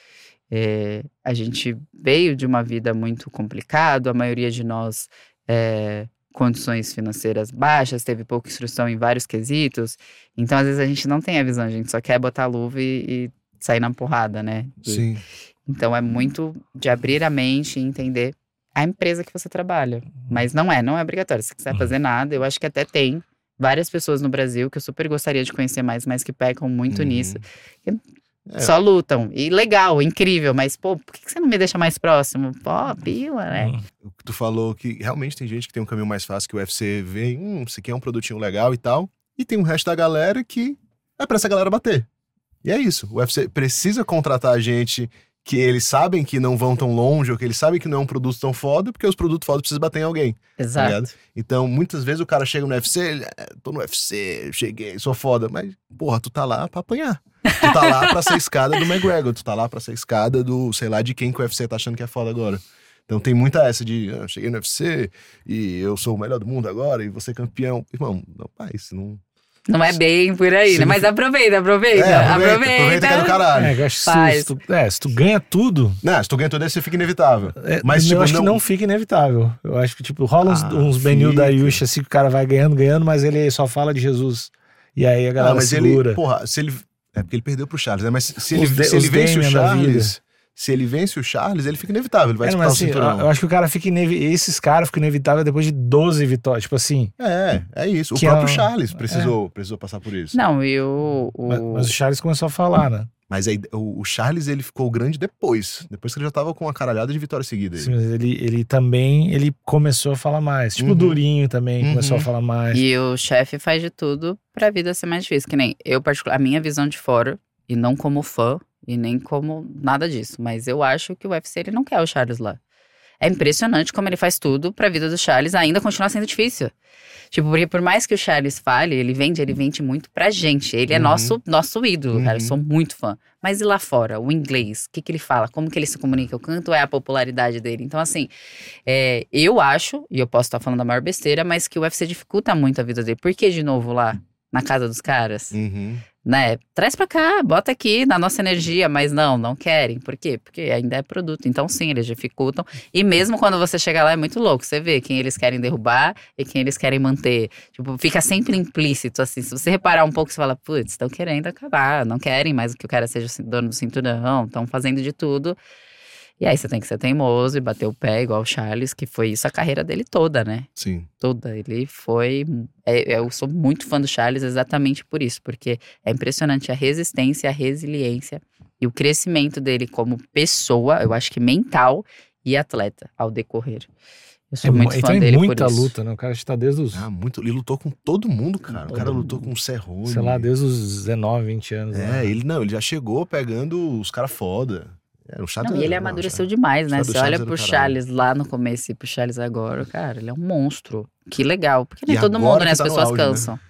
é, a gente veio de uma vida muito complicada, a maioria de nós é, condições financeiras baixas, teve pouca instrução em vários quesitos, então às vezes a gente não tem a visão, a gente só quer botar a luva e, e sair na porrada, né? E, Sim. então é muito de abrir a mente e entender a empresa que você trabalha, mas não é, não é obrigatório, se você quiser fazer nada, eu acho que até tem várias pessoas no Brasil que eu super gostaria de conhecer mais, mas que pecam muito Uhum. nisso. Que É. Só lutam. E legal, incrível, mas, pô, por que você não me deixa mais próximo? Pô, pila, né? Hum. O que tu falou que realmente tem gente que tem um caminho mais fácil que o U F C vê, hum, isso aqui é um produtinho legal e tal. E tem o resto da galera que é pra essa galera bater. E é isso. O U F C precisa contratar gente que eles sabem que não vão tão longe, ou que eles sabem que não é um produto tão foda, porque os produtos foda precisam bater em alguém. Exato. ligado? Então, muitas vezes o cara chega no U F C, ele, "É, tô no U F C, cheguei, sou foda. Mas, porra, tu tá lá pra apanhar. Tu tá lá pra ser escada do McGregor, tu tá lá pra ser escada do, sei lá, de quem que o U F C tá achando que é foda agora. Então tem muita essa de, ah, cheguei no U F C e eu sou o melhor do mundo agora e você campeão. Irmão, não, pai, isso não... Não é bem por aí, Se né? não Mas for- aproveita, aproveita. É, aproveita, aproveita. aproveita que é do caralho. É, eu acho que se, Faz. se tu, é, se tu ganha tudo, Não, se tu ganha tudo isso, fica inevitável. é, Mas, eu tipo, acho não- que não fica inevitável. Eu acho que, tipo, rola uns, Ah, uns Benil fica. da Yusha, assim, que o cara vai ganhando, ganhando, mas ele só fala de Jesus. E aí a galera Ah, mas segura. ele, porra, se ele... É porque ele perdeu pro Charles, né? Mas se, se ele, Os de- se ele os vence o Damian da Charles... Se ele vence o Charles, ele fica inevitável, ele vai É, disputar mas, o assim, cinturão. eu, eu acho que o cara fica inevitável. Esses caras ficam inevitáveis depois de doze vitórias. Tipo assim. É, é isso. O Que próprio é um- Charles precisou, precisou passar por isso. Não, e o... o... Mas, mas o Charles começou a falar, né? Mas aí, o, o Charles, ele ficou grande depois. Depois que ele já tava com uma caralhada de vitórias seguidas. Sim, mas ele, ele também ele começou a falar mais. Tipo Uhum. o Durinho também Uhum. começou a falar mais. E o chefe faz de tudo pra vida ser mais difícil. Que nem eu, particular, a minha visão de fora, e não como fã, e nem como nada disso. Mas eu acho que o U F C, ele não quer o Charles lá. É impressionante como ele faz tudo pra vida do Charles ainda continuar sendo difícil. Tipo, porque por mais que o Charles fale, ele vende, ele vende muito pra gente. Ele é Uhum. nosso, nosso ídolo, cara. Eu Uhum. sou muito fã. Mas e lá fora, o inglês? O que, que ele fala? Como que ele se comunica? O quanto é a popularidade dele? Então, assim, é, eu acho, e eu posso estar falando a maior besteira, mas que o U F C dificulta muito a vida dele. Por que, de novo, lá? Na casa dos caras? Uhum. Né? Traz pra cá, bota aqui na nossa energia, mas não, não querem. Por quê? Porque ainda é produto. Então, sim, eles dificultam. E mesmo quando você chega lá, é muito louco. Você vê quem eles querem derrubar e quem eles querem manter. Tipo, fica sempre implícito, assim. Se você reparar um pouco, você fala, putz, estão querendo acabar. Não querem mais que o cara seja o dono do cinturão. Estão fazendo de tudo. E aí você tem que ser teimoso e bater o pé, igual o Charles, que foi isso a carreira dele toda, né? Sim. Toda. Ele foi. é, eu sou muito fã do Charles exatamente por isso, porque é impressionante a resistência, a resiliência e o crescimento dele como pessoa, eu acho que mental e atleta ao decorrer. Eu sou É, muito então fã é dele muita por isso. luta, né? O cara está desde os, Ah, muito. Ele lutou com todo mundo, cara. Com o cara todo lutou mundo. com o Cerrone. sei lá, desde os dezenove, vinte anos. É, né? ele não, ele já chegou pegando os caras foda. É, o Charles Não, e ele não, amadureceu o demais, né? Charles- Você o olha Charles é do pro caralho. Charles lá no começo e pro Charles agora, cara, ele é um monstro. Que legal. Porque nem E todo agora mundo, né? que As tá no pessoas auge, né? cansam.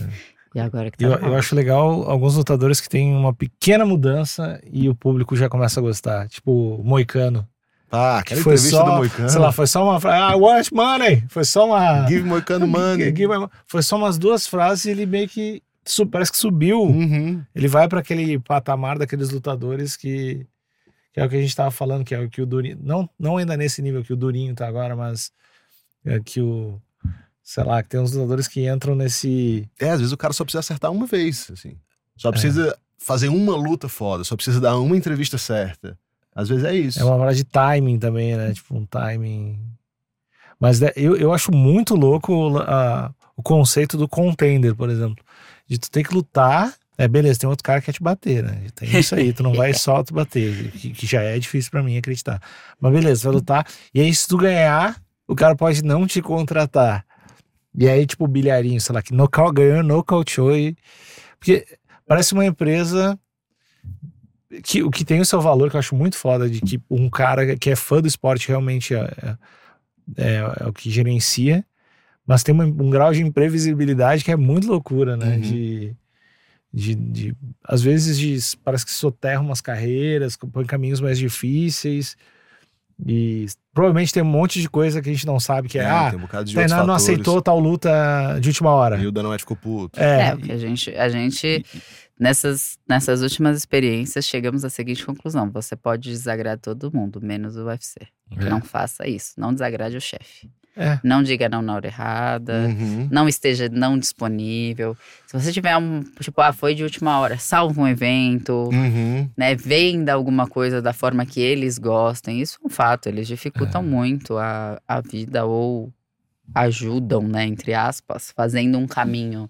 E agora que tá Eu, no eu auge. acho legal alguns lutadores que têm uma pequena mudança e o público já começa a gostar. Tipo o Moicano. Ah, Que aquela foi entrevista só, do Moicano. sei lá, foi só uma frase. Ah, I want money. Foi só uma. Give Moicano money. Give my- Foi só umas duas frases e ele meio que su- parece que subiu. Uhum. Ele vai pra aquele patamar daqueles lutadores que, que é o que a gente tava falando, que é o que o Durinho. Não, não ainda nesse nível que o Durinho tá agora, mas é que o. Sei lá, que tem uns lutadores que entram nesse. É, às vezes o cara só precisa acertar uma vez, assim. Só É. precisa fazer uma luta foda, só precisa dar uma entrevista certa. Às vezes é isso. É uma hora de timing também, né? Tipo, um timing. Mas né, eu, eu acho muito louco o, a- o conceito do contender, por exemplo. De tu ter que lutar. É, beleza, tem outro cara que quer te bater, né? Tem isso aí, tu não vai só tu bater, que, que já é difícil pra mim acreditar. Mas beleza, tu vai lutar. E aí, se tu ganhar, o cara pode não te contratar. E aí, tipo, o bilharinho, sei lá, que nocaute, ganhou, nocauteou e... Porque parece uma empresa que o que tem o seu valor, que eu acho muito foda, de que um cara que é fã do esporte realmente é, é, é- é o que gerencia, mas tem uma- um grau de imprevisibilidade que é muito loucura, né? Uhum. De, de, de- às vezes de, parece que soterra umas carreiras, põe caminhos mais difíceis. E provavelmente tem um monte de coisa que a gente não sabe, que é, É, ah, tem um bocado de outros Tainá não fatores. aceitou tal luta de última hora. E o Dana White ficou puto. É, É, porque a gente, a gente nessas, nessas últimas experiências, chegamos à seguinte conclusão. Você pode desagradar todo mundo, menos o U F C. É. Não faça isso. Não desagrade o chefe. É. Não diga não na hora errada. Uhum. Não esteja não disponível. Se você tiver um, tipo, ah, foi de última hora, salva um evento, Uhum. né? Venda alguma coisa da forma que eles gostem. Isso é um fato. Eles dificultam muito a, a vida ou ajudam, né? Entre aspas, fazendo um caminho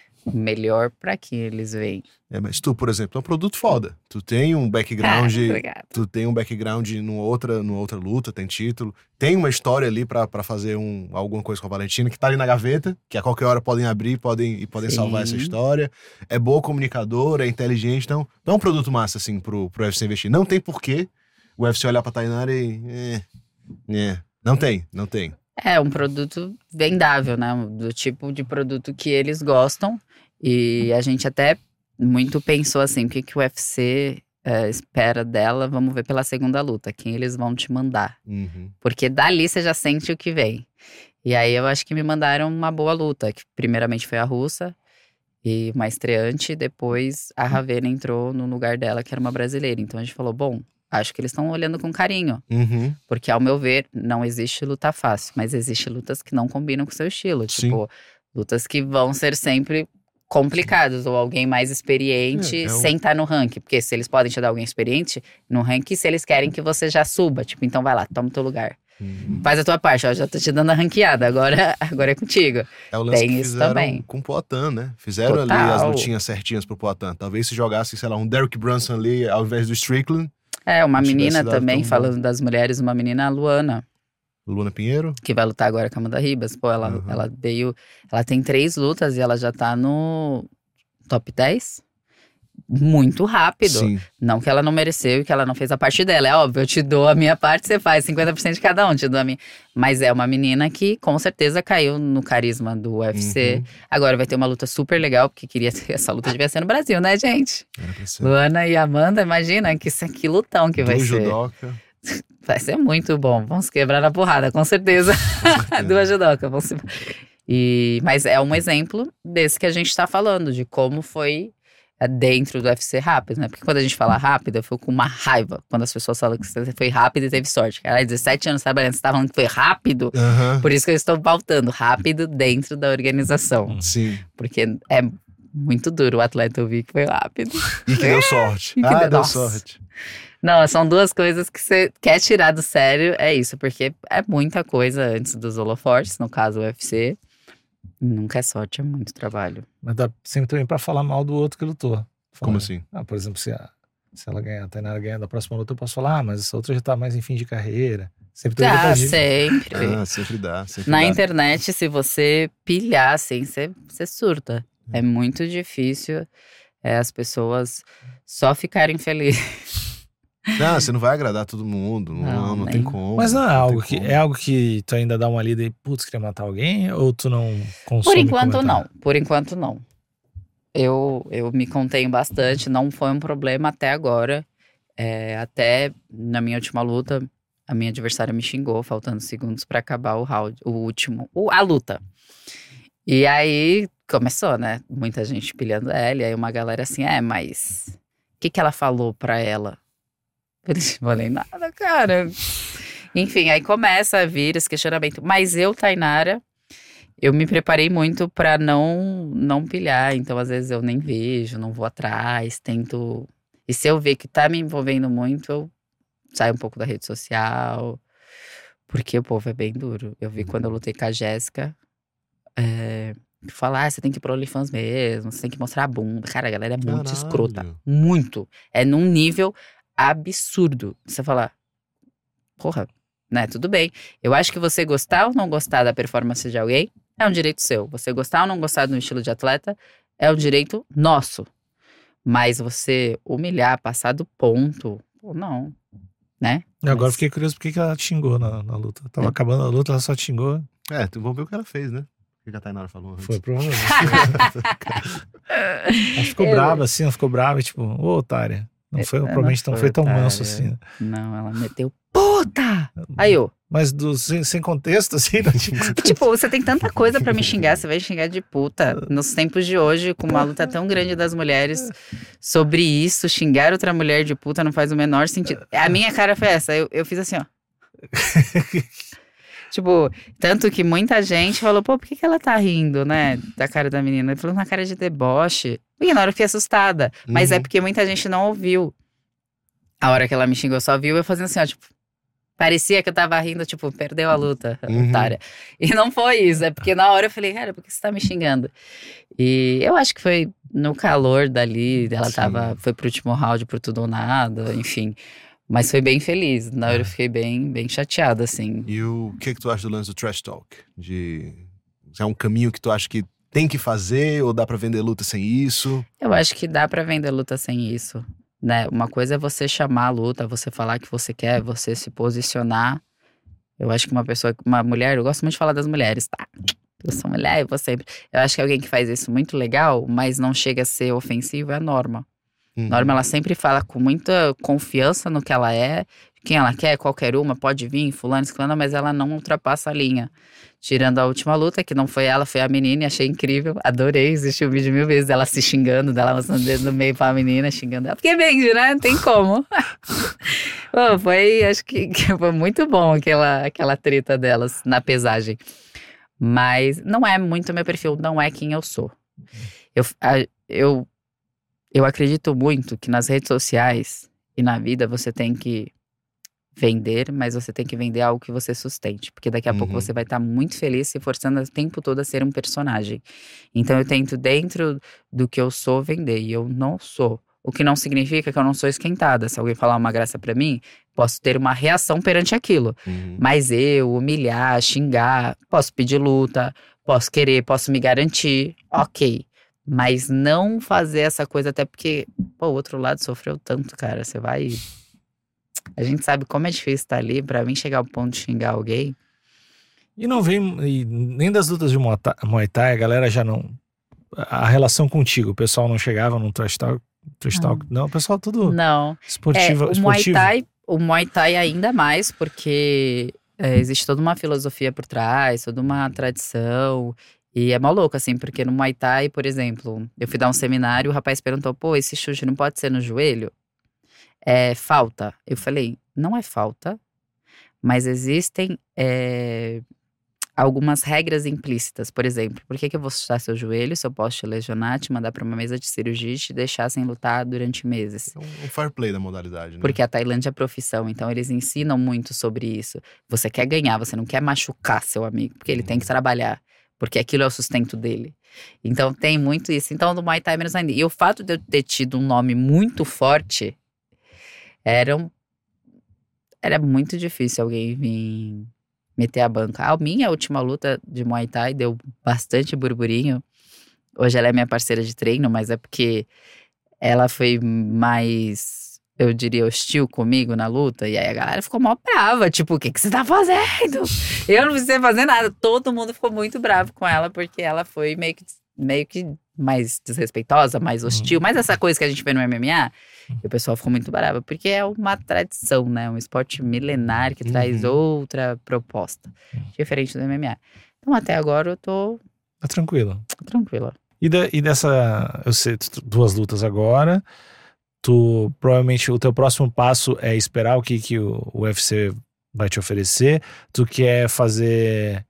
melhor para que eles veem. É, mas tu, por exemplo, é um produto foda. Tu tem um background, Ah, obrigada. tu tem um background numa outra, numa outra luta, tem título, tem uma história ali pra, pra fazer um, alguma coisa com a Valentina que tá ali na gaveta, que a qualquer hora podem abrir podem, e podem Sim. salvar essa história. É boa comunicadora, é inteligente, então é um produto massa, assim, pro, pro U F C investir. Não tem porquê o U F C olhar pra Tainara e... É, é. Não tem, não tem. É um produto vendável, né? Do tipo de produto que eles gostam. E a gente até muito pensou assim, o que, que o U F C é, espera dela, vamos ver pela segunda luta, quem eles vão te mandar. Uhum. Porque dali você já sente o que vem. E aí eu acho que me mandaram uma boa luta, que primeiramente foi a russa, e uma estreante, depois a Ravena entrou no lugar dela, que era uma brasileira. Então a gente falou, bom, acho que eles estão olhando com carinho. Uhum. Porque, ao meu ver, não existe luta fácil, mas existe lutas que não combinam com o seu estilo. Sim. Tipo, lutas que vão ser sempre complicadas, ou alguém mais experiente É, é um- sem estar no ranking. Porque se eles podem te dar alguém experiente no ranking, se eles querem que você já suba. Tipo, então vai lá, toma o teu lugar. Uhum. Faz a tua parte, ó, já tô te dando a ranqueada, agora, agora é contigo. É o lance Tem que isso fizeram também. com o Poatan, né? Fizeram ali Total. as lutinhas certinhas pro Poatan. Talvez se jogasse, sei lá, um Derek Brunson ali ao invés do Strickland. É, uma Não tivesse menina dado também, tão bom. falando das mulheres, uma menina, a Luana, Luana Pinheiro. que vai lutar agora com a Amanda Ribas. Pô, ela, Uhum. ela veio. Ela tem três lutas e ela já tá no top dez. Muito rápido. Sim. Não que ela não mereceu e que ela não fez a parte dela. É óbvio, eu te dou a minha parte, você faz cinquenta por cento de cada um, te dou a minha. Mas é uma menina que com certeza caiu no carisma do U F C. Uhum. Agora vai ter uma luta super legal, porque queria essa luta devia ser no Brasil, né, gente? Era pra ser. Luana e Amanda, imagina que, isso- que lutão que vai Do ser. judoca. Vai ser muito bom. Vamos quebrar na porrada, com certeza. certeza. Duas judoca. Vamos se... e, mas é um exemplo desse que a gente tá falando, de como foi é, dentro do U F C rápido, né? Porque quando a gente fala rápido, eu fico com uma raiva quando as pessoas falam que você foi rápido e teve sorte. Caralho, dezessete anos trabalhando, você tá falando que foi rápido? Aham. Por isso que eu estou pautando rápido dentro da organização. Sim. Porque é muito duro o atleta ouvir que foi rápido. E que deu sorte. E que ah, deu- deu Nossa. sorte. Não, são duas coisas que você quer tirar do sério, é isso. Porque é muita coisa antes dos holofortes, no caso o U F C. Nunca é sorte, é muito trabalho. Mas dá sempre também pra falar mal do outro que lutou. Como Falar, assim? Ah, por exemplo, se, a, se ela ganhar, a Tainara ganhar da próxima luta, eu posso falar, ah, mas essa outra já tá mais em fim de carreira. Sempre tem Ah, disso. sempre. Ah, sempre dá. Sempre Na dá. internet, se você pilhar assim, você, você surta. É muito difícil é, as pessoas só ficarem felizes. Não, você não vai agradar todo mundo. Não, Não, não, nem- tem como. Mas não é tem algo que como. é algo que tu ainda dá uma lida e, putz, queria matar alguém? Ou tu não consome Por enquanto, comentário? não. Por enquanto, não. Eu, eu me contenho bastante, não foi um problema até agora. É, até na minha última luta, a minha adversária me xingou, faltando segundos pra acabar o round, o último, o- a luta. E aí começou, né? Muita gente pilhando ela, e aí uma galera assim, é, mas o que, que ela falou pra ela? Eu não falei nada, cara. Enfim, aí começa a vir esse questionamento. Mas eu, Tainara, eu me preparei muito pra não, não pilhar. Então, às vezes, eu nem vejo, não vou atrás, tento... E se eu ver que tá me envolvendo muito, eu saio um pouco da rede social. Porque o povo é bem duro. Eu vi quando eu lutei com a Jéssica, é, falar, ah, você tem que ir pro OnlyFans mesmo, você tem que mostrar a bunda. Cara, a galera é muito Caralho. escrota. Muito. É num nível absurdo. Você falar, porra, né, tudo bem. Eu acho que você gostar ou não gostar da performance de alguém é um direito seu. Você gostar ou não gostar do estilo de atleta é um direito nosso. Mas você humilhar, passar do ponto, pô, não, né? E agora Mas- fiquei curioso por que que ela te xingou na, na luta. Tava É. acabando a luta, ela só te xingou. É, tu- vamos ver o que ela fez, né? O que a Tainara falou antes. Foi provavelmente. Ela ficou Eu- brava assim, ela ficou brava, tipo, ô otária. Não foi, Não provavelmente não foi, foi tão otária. manso assim. né? Não, ela meteu puta! Aí eu, Mas do, sem, sem contexto, assim, não tinha... tipo, você tem tanta coisa pra me xingar, você vai xingar de puta. Nos tempos de hoje, com uma luta tão grande das mulheres sobre isso, xingar outra mulher de puta não faz o menor sentido. A minha cara foi essa, eu, eu fiz assim, ó. Tipo, tanto que muita gente falou, pô, por que, que ela tá rindo, né, da cara da menina? Ele falou, uma cara de deboche. E na hora eu fiquei assustada. Mas Uhum. é porque muita gente não ouviu. A hora que ela me xingou, só viu eu fazendo assim, ó, tipo... Parecia que eu tava rindo, tipo, perdeu a luta, Uhum. otária. E não foi isso, é porque na hora eu falei, cara, por que você tá me xingando? E eu acho que foi no calor dali, ela Sim. tava, foi pro último round, por tudo ou nada, enfim. Mas foi bem feliz, na hora eu fiquei bem, bem chateada, assim. E o que que tu acha do lance do trash talk? De... É um caminho que tu acha que tem que fazer ou dá pra vender luta sem isso? Eu acho que dá pra vender luta sem isso, né? Uma coisa é você chamar a luta, você falar que você quer, você se posicionar. Eu acho que uma pessoa, uma mulher, eu gosto muito de falar das mulheres, tá? Eu sou mulher, eu vou sempre. Eu acho que alguém que faz isso muito legal, mas não chega a ser ofensivo, é a Norma. Uhum. Norma, ela sempre fala com muita confiança no que ela é, quem ela quer, qualquer uma, pode vir, fulano, ciclana, mas ela não ultrapassa a linha. Tirando a última luta, que não foi ela, foi a menina, e achei incrível, adorei, assisti o vídeo mil vezes, dela se xingando, dela lançando o dedo no meio pra menina, xingando ela, porque vende, né, não tem como. Pô, foi, acho que, que foi muito bom aquela, aquela treta delas na pesagem. Mas não é muito meu perfil, não é quem eu sou. Eu, a, eu, eu acredito muito que nas redes sociais e na vida você tem que vender, mas você tem que vender algo que você sustente. Porque daqui a Uhum. pouco você vai estar muito feliz se forçando o tempo todo a ser um personagem. Então eu tento, dentro do que eu sou, vender. E eu não sou. O que não significa que eu não sou esquentada. Se alguém falar uma graça pra mim, posso ter uma reação perante aquilo. Uhum. Mas eu, humilhar, xingar, posso pedir luta, posso querer, posso me garantir, ok. Mas não fazer essa coisa, até porque, pô, o outro lado sofreu tanto, cara. Você vai... A gente sabe como é difícil estar ali, pra mim chegar ao ponto de xingar alguém. E não vem, e nem das lutas de Muay Thai- Muay Thai, a galera já não... A relação contigo, o pessoal não chegava num trash talk, trash Não. talk, não, o pessoal tudo Não. esportivo, É, o Muay esportivo. Thai, o Muay Thai ainda mais, porque é, existe toda uma filosofia por trás, toda uma tradição. E é maluco, assim, porque no Muay Thai, por exemplo, eu fui dar um seminário, o rapaz perguntou, pô, esse chute não pode ser no joelho? É falta. Eu falei, não é falta, mas existem é, algumas regras implícitas. Por exemplo, por que, que eu vou chutar seu joelho se eu posso te lesionar, te mandar pra uma mesa de cirurgia e te deixar sem lutar durante meses? É um, um fair play da modalidade, né? Porque a Tailândia é profissão, então eles ensinam muito sobre isso. Você quer ganhar, você não quer machucar seu amigo, porque ele tem que trabalhar, porque aquilo é o sustento dele. Então tem muito isso. Então no Muay Thai menos ainda. E o fato de eu ter tido um nome muito forte, era, um, era muito difícil alguém vir meter a banca. A minha última luta de Muay Thai deu bastante burburinho. Hoje ela é minha parceira de treino, mas é porque ela foi mais, eu diria, hostil comigo na luta. E aí a galera ficou mó brava. Tipo, o que, que você tá fazendo? Eu não precisei fazer nada. Todo mundo ficou muito bravo com ela, porque ela foi meio que, meio que mais desrespeitosa, mais hostil. Mas essa coisa que a gente vê no M M A, e o pessoal ficou muito bravo. Porque é uma tradição, né? Um esporte milenar que traz Uhum. outra proposta. Diferente do M M A. Então até agora eu tô Tá tranquilo. tranquila. E, da, e dessa, eu sei, tu- duas lutas agora, tu, provavelmente o teu próximo passo é esperar o que, que o, o U F C vai te oferecer, tu quer fazer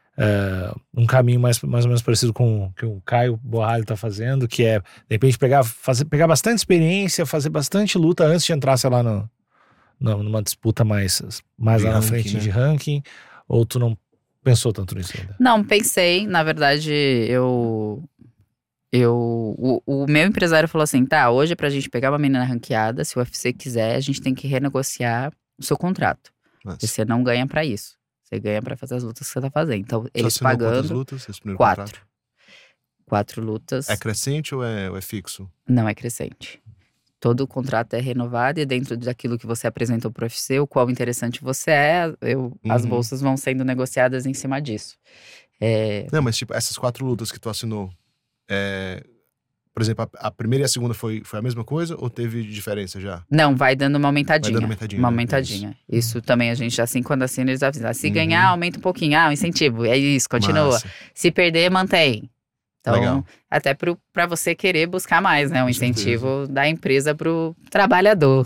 é, um caminho mais, mais ou menos parecido com o que o Caio Borralho tá fazendo, que é, de repente, pegar, fazer, pegar bastante experiência, fazer bastante luta antes de entrar, sei lá, no, no- numa disputa mais, mais De lá na ranking, frente né? de ranking, ou tu não pensou tanto nisso ainda? Não, pensei, na verdade, eu. Eu. O, o meu empresário falou assim: tá, hoje pra gente pegar uma menina ranqueada, se o U F C quiser, a gente tem que renegociar o seu contrato. Mas, Você não ganha pra isso. Você ganha pra fazer as lutas que você tá fazendo. Então, tu eles assinou quantas pagando lutas esse primeiro quatro. contrato? Quatro lutas. É crescente ou é, ou é fixo? Não é crescente. Todo o contrato é renovado e dentro daquilo que você apresentou pro U F C, o qual interessante você é, eu, as Uhum. bolsas vão sendo negociadas em cima disso. É, Não, mas tipo, essas quatro lutas que tu assinou, é, Por exemplo, a, a primeira e a segunda foi, foi a mesma coisa ou teve diferença já? Não, vai dando uma aumentadinha. Vai dando aumentadinha, Uma né? aumentadinha. Isso também a gente, assim, quando assina, eles avisam. Se Uhum. ganhar, aumenta um pouquinho. Ah, o incentivo. É isso, continua. Massa. Se perder, mantém. Então, Legal. até pro, pra você querer buscar mais, né? O Com incentivo da empresa pro trabalhador.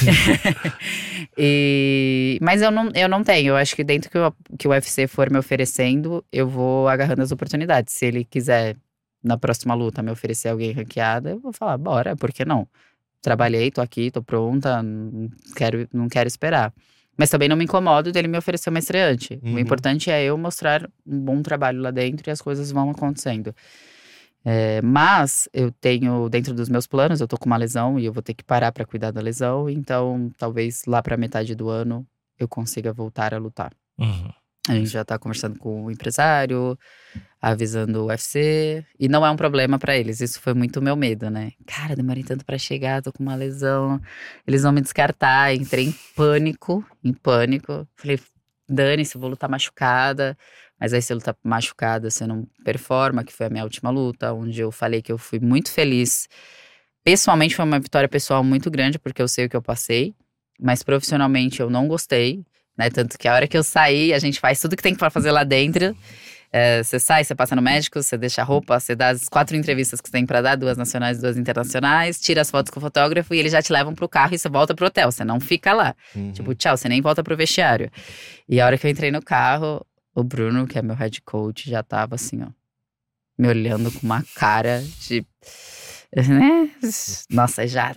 E, mas eu não, eu não tenho. Eu acho que dentro que o, que o U F C for me oferecendo, eu vou agarrando as oportunidades. Se ele quiser, na próxima luta, me oferecer alguém ranqueado, eu vou falar, bora, por que não? Trabalhei, tô aqui, tô pronta, não quero, não quero esperar. Mas também não me incomodo dele me oferecer uma estreante. Uhum. O importante é eu mostrar um bom trabalho lá dentro e as coisas vão acontecendo. É, mas eu tenho, dentro dos meus planos, eu tô com uma lesão e eu vou ter que parar pra cuidar da lesão. Então, talvez lá pra metade do ano eu consiga voltar a lutar. Uhum. A gente já tá conversando com o empresário, avisando o U F C. E não é um problema pra eles. Isso foi muito o meu medo, né? Cara, demorei tanto pra chegar, tô com uma lesão. Eles vão me descartar. Entrei em pânico, em pânico. Falei, dane-se, vou lutar machucada. Mas aí, se lutar machucada, você não performa, que foi a minha última luta, onde eu falei que eu fui muito feliz. Pessoalmente, foi uma vitória pessoal muito grande, porque eu sei o que eu passei. Mas profissionalmente, eu não gostei. Né? Tanto que a hora que eu saí, a gente faz tudo que tem pra fazer lá dentro. É, você sai, você passa no médico, você deixa a roupa, você dá as quatro entrevistas que você tem pra dar, duas nacionais e duas internacionais, tira as fotos com o fotógrafo e eles já te levam pro carro e você volta pro hotel. Você não fica lá. Uhum. Tipo, tchau, você nem volta pro vestiário. E a hora que eu entrei no carro, o Bruno, que é meu head coach, já tava assim, ó, me olhando com uma cara de... né? Nossa, já...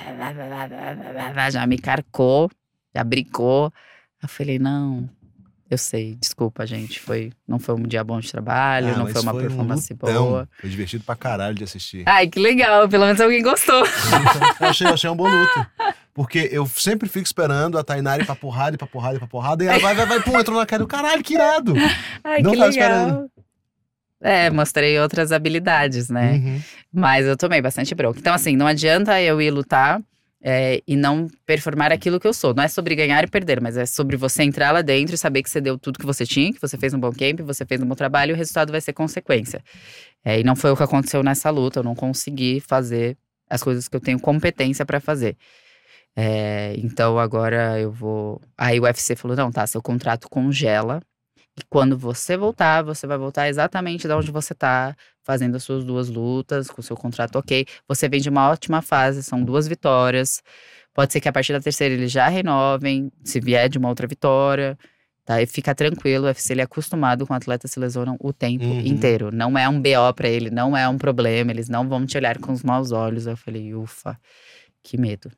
já me carcou, já brincou. Eu falei, não, eu sei, desculpa, gente. Foi, não foi um dia bom de trabalho, Ah, não mas foi uma um performance lutão. boa. Foi divertido pra caralho de assistir. Ai, que legal, pelo menos alguém gostou. eu, achei, eu achei um bom luto. Porque eu sempre fico esperando a Tainara ir pra porrada, ir pra porrada, ir pra porrada. E ela vai, vai, vai, pum, entrou na queda. Caralho, que irado. Ai, Não que tava legal. esperando. É, mostrei outras habilidades, né? Uhum. Mas eu tomei bastante bronca. Então, assim, não adianta eu ir lutar é, e não performar aquilo que eu sou. Não é sobre ganhar e perder, mas é sobre você entrar lá dentro e saber que você deu tudo que você tinha, que você fez um bom camp, você fez um bom trabalho e o resultado vai ser consequência. É, e não foi o que aconteceu nessa luta. Eu não consegui fazer as coisas que eu tenho competência pra fazer. É, então, agora eu vou... Aí o U F C falou, não, tá, seu contrato congela. E quando você voltar, você vai voltar exatamente de onde você tá, fazendo as suas duas lutas, com o seu contrato ok. Você vem de uma ótima fase, são duas vitórias. Pode ser que a partir da terceira eles já renovem, se vier de uma outra vitória, tá? E fica tranquilo, o U F C ele é acostumado com atletas se lesionam o tempo Uhum. inteiro. Não é um B O pra ele, não é um problema, eles não vão te olhar com os maus olhos. Eu falei, ufa, que medo.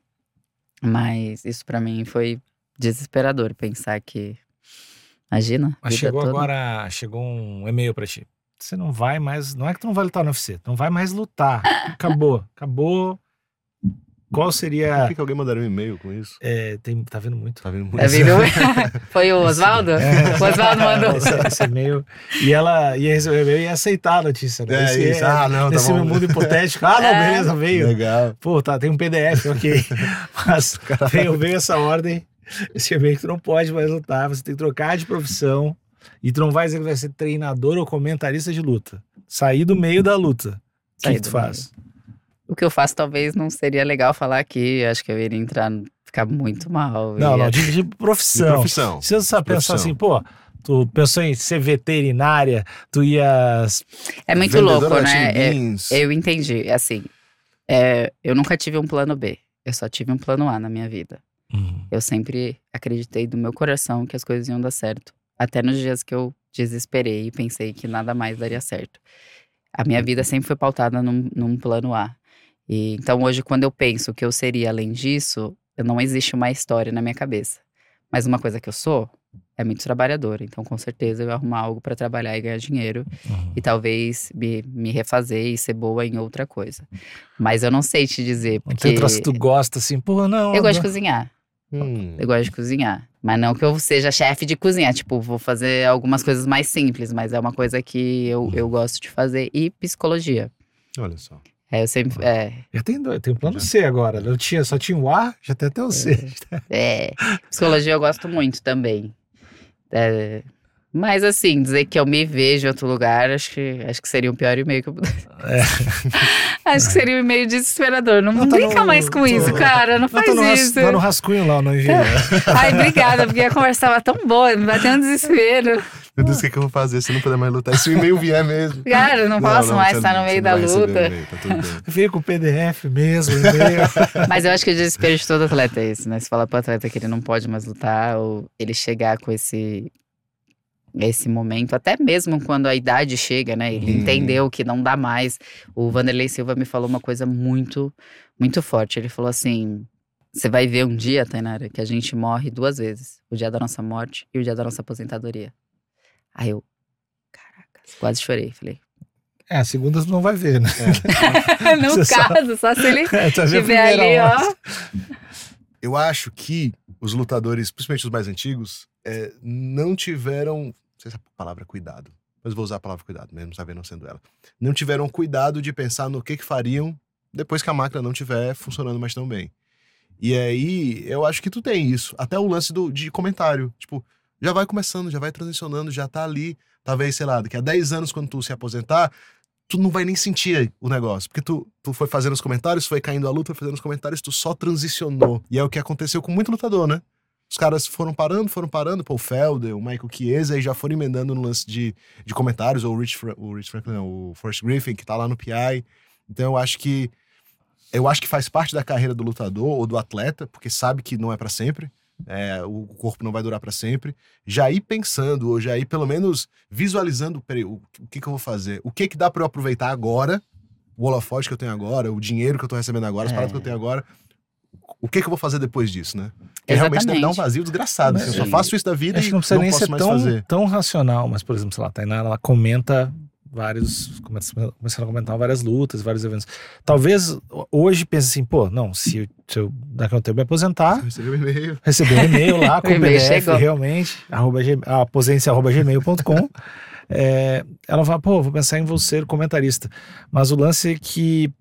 Mas isso pra mim foi desesperador, pensar que... Imagina. Mas vida chegou toda. agora, chegou um e-mail pra ti. Você não vai mais, não é que tu não vai lutar no U F C, tu não vai mais lutar. Acabou, acabou. Qual Por seria... que, que alguém mandaria um e-mail com isso? É, tem, tá vendo muito. Tá vendo muito? Tá vendo? Foi o Oswaldo? É. O Oswaldo mandou. Esse, esse e-mail. E ela ia receber o e-mail e ia aceitar a notícia, né? É Esse, isso. Ah, não, tá nesse bom. mundo hipotético. Ah, não, É. beleza, veio. Legal. Pô, tá, tem um P D F, ok. Mas veio, veio essa ordem. Esse e-mail que tu não pode mais lutar, você tem que trocar de profissão. E tu não vai dizer que vai ser treinador ou comentarista de luta. Sair do meio da luta. O que, Sair que tu do faz? O que eu faço talvez não seria legal falar aqui. Acho que eu iria entrar, ficar muito mal. Não, ia- não, de, de De profissão. profissão. Se você sabe pensar Profissão. assim, pô, tu pensou em ser veterinária, tu ia. É muito Vendedora louco, da né? Chili É, Beans. eu entendi. Assim, é, eu nunca tive um plano B. Eu só tive um plano A na minha vida. Hum. Eu sempre acreditei do meu coração que as coisas iam dar certo. Até nos dias que eu desesperei e pensei que nada mais daria certo. A minha vida sempre foi pautada num, num plano A. E, então hoje, quando eu penso que eu seria além disso, não existe uma história na minha cabeça. Mas uma coisa que eu sou é muito trabalhadora. Então, com certeza, eu ia arrumar algo pra trabalhar e ganhar dinheiro. Uhum. E talvez me, me refazer e ser boa em outra coisa. Mas eu não sei te dizer, Não porque tem troço que tu gosta assim, pô, não. eu gosto de não. cozinhar. Hum. Eu gosto de cozinhar. Mas não que eu seja chefe de cozinha. Tipo, vou fazer algumas coisas mais simples. Mas é uma coisa que eu, eu gosto de fazer. E psicologia. Olha só. É, eu sempre... É, Já tem, dois, tem um plano C agora. Eu tinha, só tinha o A, já tem até o C. é, psicologia eu gosto muito também. É, Mas assim, dizer que eu me vejo em outro lugar, acho que, acho que seria o pior e-mail que eu pudesse. É. Acho que seria um e-mail desesperador. Não, Não, não tá brinca no- mais com tô- isso, cara. Não Não, faz tá no, ras- isso. tá no rascunho lá, não enviei. Ai, obrigada, porque a conversa tava tão boa, me bateu um desespero. Meu Deus, o que, é que eu vou fazer se eu não puder mais lutar? Se o e-mail vier mesmo. Cara, eu não, posso mais você estar não- no você meio não da vai receber luta. e-mail, tá tudo bem. Veio com o P D F mesmo, e-mail. Mas eu acho que o desespero de todo atleta é isso, né? Se falar pro atleta que ele não pode mais lutar, ou ele chegar com esse, esse momento, até mesmo quando a idade chega, né? Ele Uhum. entendeu que não dá mais. O Vanderlei Silva me falou uma coisa muito, muito forte. Ele falou assim: você vai ver um dia, Tainara, que a gente morre duas vezes. O dia da nossa morte e o dia da nossa aposentadoria. Aí eu, caraca, quase chorei. Falei, É, a segunda tu não vai ver, né? no Você só- caso, só se ele É, tu vai ver a estiver ali, primeira ó. hora. Eu acho que os lutadores, principalmente os mais antigos, é, não tiveram. Não sei se a palavra é cuidado, mas vou usar a palavra cuidado, mesmo sabendo não sendo ela. Não tiveram cuidado de pensar no que, que fariam depois que a máquina não estiver funcionando mais tão bem. E aí, eu acho que tu tem isso. Até o lance do, de comentário. Tipo, já vai começando, já vai transicionando, já tá ali. Talvez, sei lá, daqui a dez anos, quando tu se aposentar, tu não vai nem sentir o negócio. Porque tu, tu foi fazendo os comentários, foi caindo a luta, foi fazendo os comentários, tu só transicionou. E é o que aconteceu com muito lutador, né? Os caras foram parando, foram parando. Pô, o Felder, o Michael Chiesa, e já foram emendando no lance de, de comentários. Ou o Rich, Fra- o Rich Franklin, não, o Forrest Griffin, que tá lá no P I. Então eu acho que eu acho que faz parte da carreira do lutador ou do atleta, porque sabe que não é pra sempre. É, o corpo não vai durar pra sempre. Já ir pensando, ou já ir pelo menos visualizando, peraí, o, o que que eu vou fazer? O que que dá pra eu aproveitar agora? O holofote que eu tenho agora, o dinheiro que eu tô recebendo agora, as É. paradas que eu tenho agora. O que que eu vou fazer depois disso, né? Porque realmente deve dar um Exatamente. vazio desgraçado. Mas assim, eu só sim. faço isso da vida Acho e que não precisa nem posso ser mais tão, fazer. tão racional, mas, por exemplo, sei lá, a Tainara, ela comenta vários, começa- começando a comentar várias lutas, vários eventos. Talvez hoje pense assim, pô, não, se eu, se eu daqui a um tempo me aposentar, Eu recebi um e-mail. receber um e-mail lá com O o e-mail P D F, chegou. realmente, arroba, gm- aposente-se arroba gmail ponto com. É, ela fala, pô, vou pensar em você ser comentarista. Mas o lance é que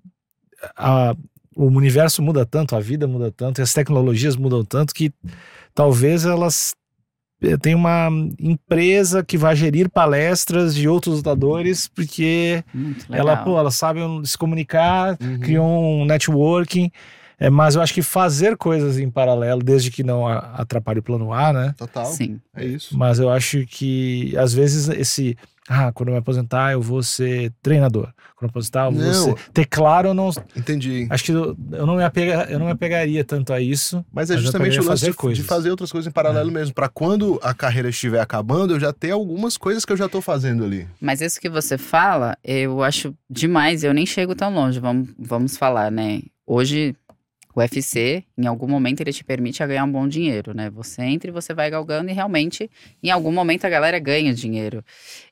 a- o universo muda tanto, a vida muda tanto, e as tecnologias mudam tanto que talvez elas eh, tenham uma empresa que vai gerir palestras de outros lutadores, porque Muito legal. ela, pô, elas sabem se comunicar, Uhum. criam um networking, é, mas eu acho que fazer coisas em paralelo, desde que não a- atrapalhe o plano A, né? Total. Sim. É isso. Mas eu acho que, às vezes, esse... Ah, quando eu me aposentar, eu vou ser treinador. Quando eu me aposentar, eu vou Não. ser... Ter claro, eu não... Entendi. Acho que eu, eu, não me apega, eu não me apegaria tanto a isso. Mas é Mas eu justamente poderia o lance fazer de, coisas. de fazer outras coisas em paralelo mesmo. Pra quando a carreira estiver acabando, eu já ter algumas coisas que eu já tô fazendo ali. Mas isso que você fala, eu acho demais. Eu nem chego tão longe, vamos, vamos falar, né? Hoje, o U F C, em algum momento, ele te permite a ganhar um bom dinheiro, né? Você entra e você vai galgando e realmente, em algum momento, a galera ganha dinheiro.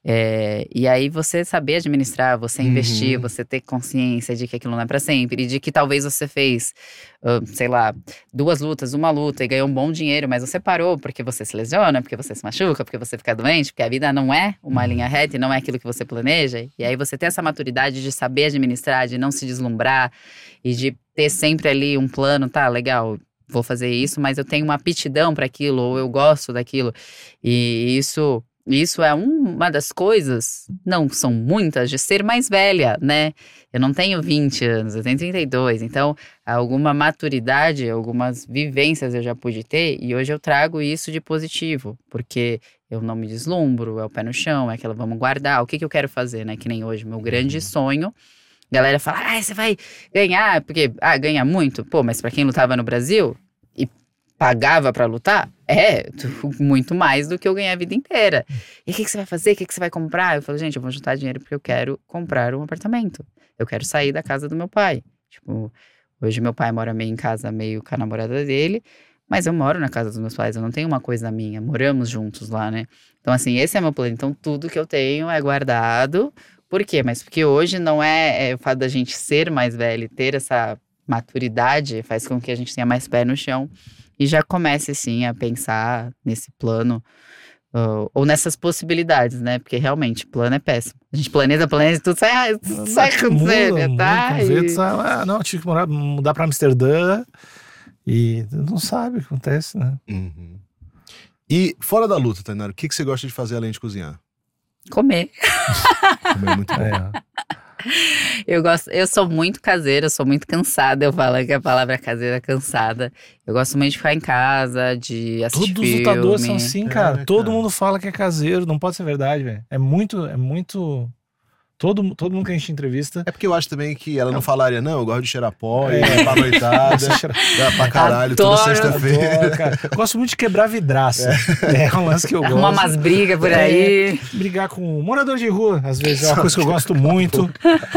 É, e aí, você saber administrar, você Uhum. investir, você ter consciência de que aquilo não é pra sempre. E de que talvez você fez, ah, sei lá, duas lutas, uma luta e ganhou um bom dinheiro, mas você parou porque você se lesiona, porque você se machuca, porque você fica doente, porque a vida não é uma linha reta e não é aquilo que você planeja. E aí você tem essa maturidade de saber administrar, de não se deslumbrar e de ter sempre ali um plano, tá, legal, vou fazer isso, mas eu tenho uma aptidão para aquilo, ou eu gosto daquilo. E isso, isso é um- uma das coisas, não são muitas, de ser mais velha, né? Eu não tenho vinte anos, eu tenho trinta e dois, então alguma maturidade, algumas vivências eu já pude ter e hoje eu trago isso de positivo, porque eu não me deslumbro, é o pé no chão, é aquela, vamos guardar, o que, que eu quero fazer, né? Que nem hoje, meu grande sonho. A galera fala, ah, você vai ganhar, porque, ah, ganha muito. Pô, mas pra quem lutava no Brasil e pagava pra lutar, é tu- muito mais do que eu ganhei a vida inteira. E o que, que você vai fazer? O que, que você vai comprar? Eu falo, gente, eu vou juntar dinheiro porque eu quero comprar um apartamento. Eu quero sair da casa do meu pai. Tipo, hoje meu pai mora meio em casa, meio com a namorada dele, mas eu moro na casa dos meus pais, eu não tenho uma coisa minha, moramos juntos lá, né? Então, assim, esse é meu plano. Então, tudo que eu tenho é guardado. Por quê? Mas porque hoje não é, é o fato da gente ser mais velho e ter essa maturidade faz com que a gente tenha mais pé no chão e já comece, sim, a pensar nesse plano uh, ou nessas possibilidades, né? Porque realmente, plano é péssimo. A gente planeja, planeja, tudo sai, tudo sai acontecendo, tá? Muda, muda, E- ah, não, tive que morar, mudar pra Amsterdã e não sabe o que acontece, né? Uhum. E fora da luta, Tainara, o que, que você gosta de fazer além de cozinhar? Comer. Comer é muito bom. É. Eu gosto, eu sou muito caseira, eu sou muito cansada. Eu falo que a palavra caseira é cansada. Eu gosto muito de ficar em casa, de assistir Todos os filme. lutadores são assim, cara. É, Todo cara. mundo fala que é caseiro, não pode ser verdade, velho. É muito, é muito... Todo, todo mundo que a gente entrevista... É porque eu acho também que ela não falaria, não, eu gosto de cheirar pó, É. ir pra noitada, dá pra caralho, toda Adoro. sexta-feira. Adoro, cara. Gosto muito de quebrar vidraça. É, um lance que eu Arrumar gosto. umas brigas por É, aí. brigar com um morador de rua, às vezes, é uma coisa que eu gosto muito.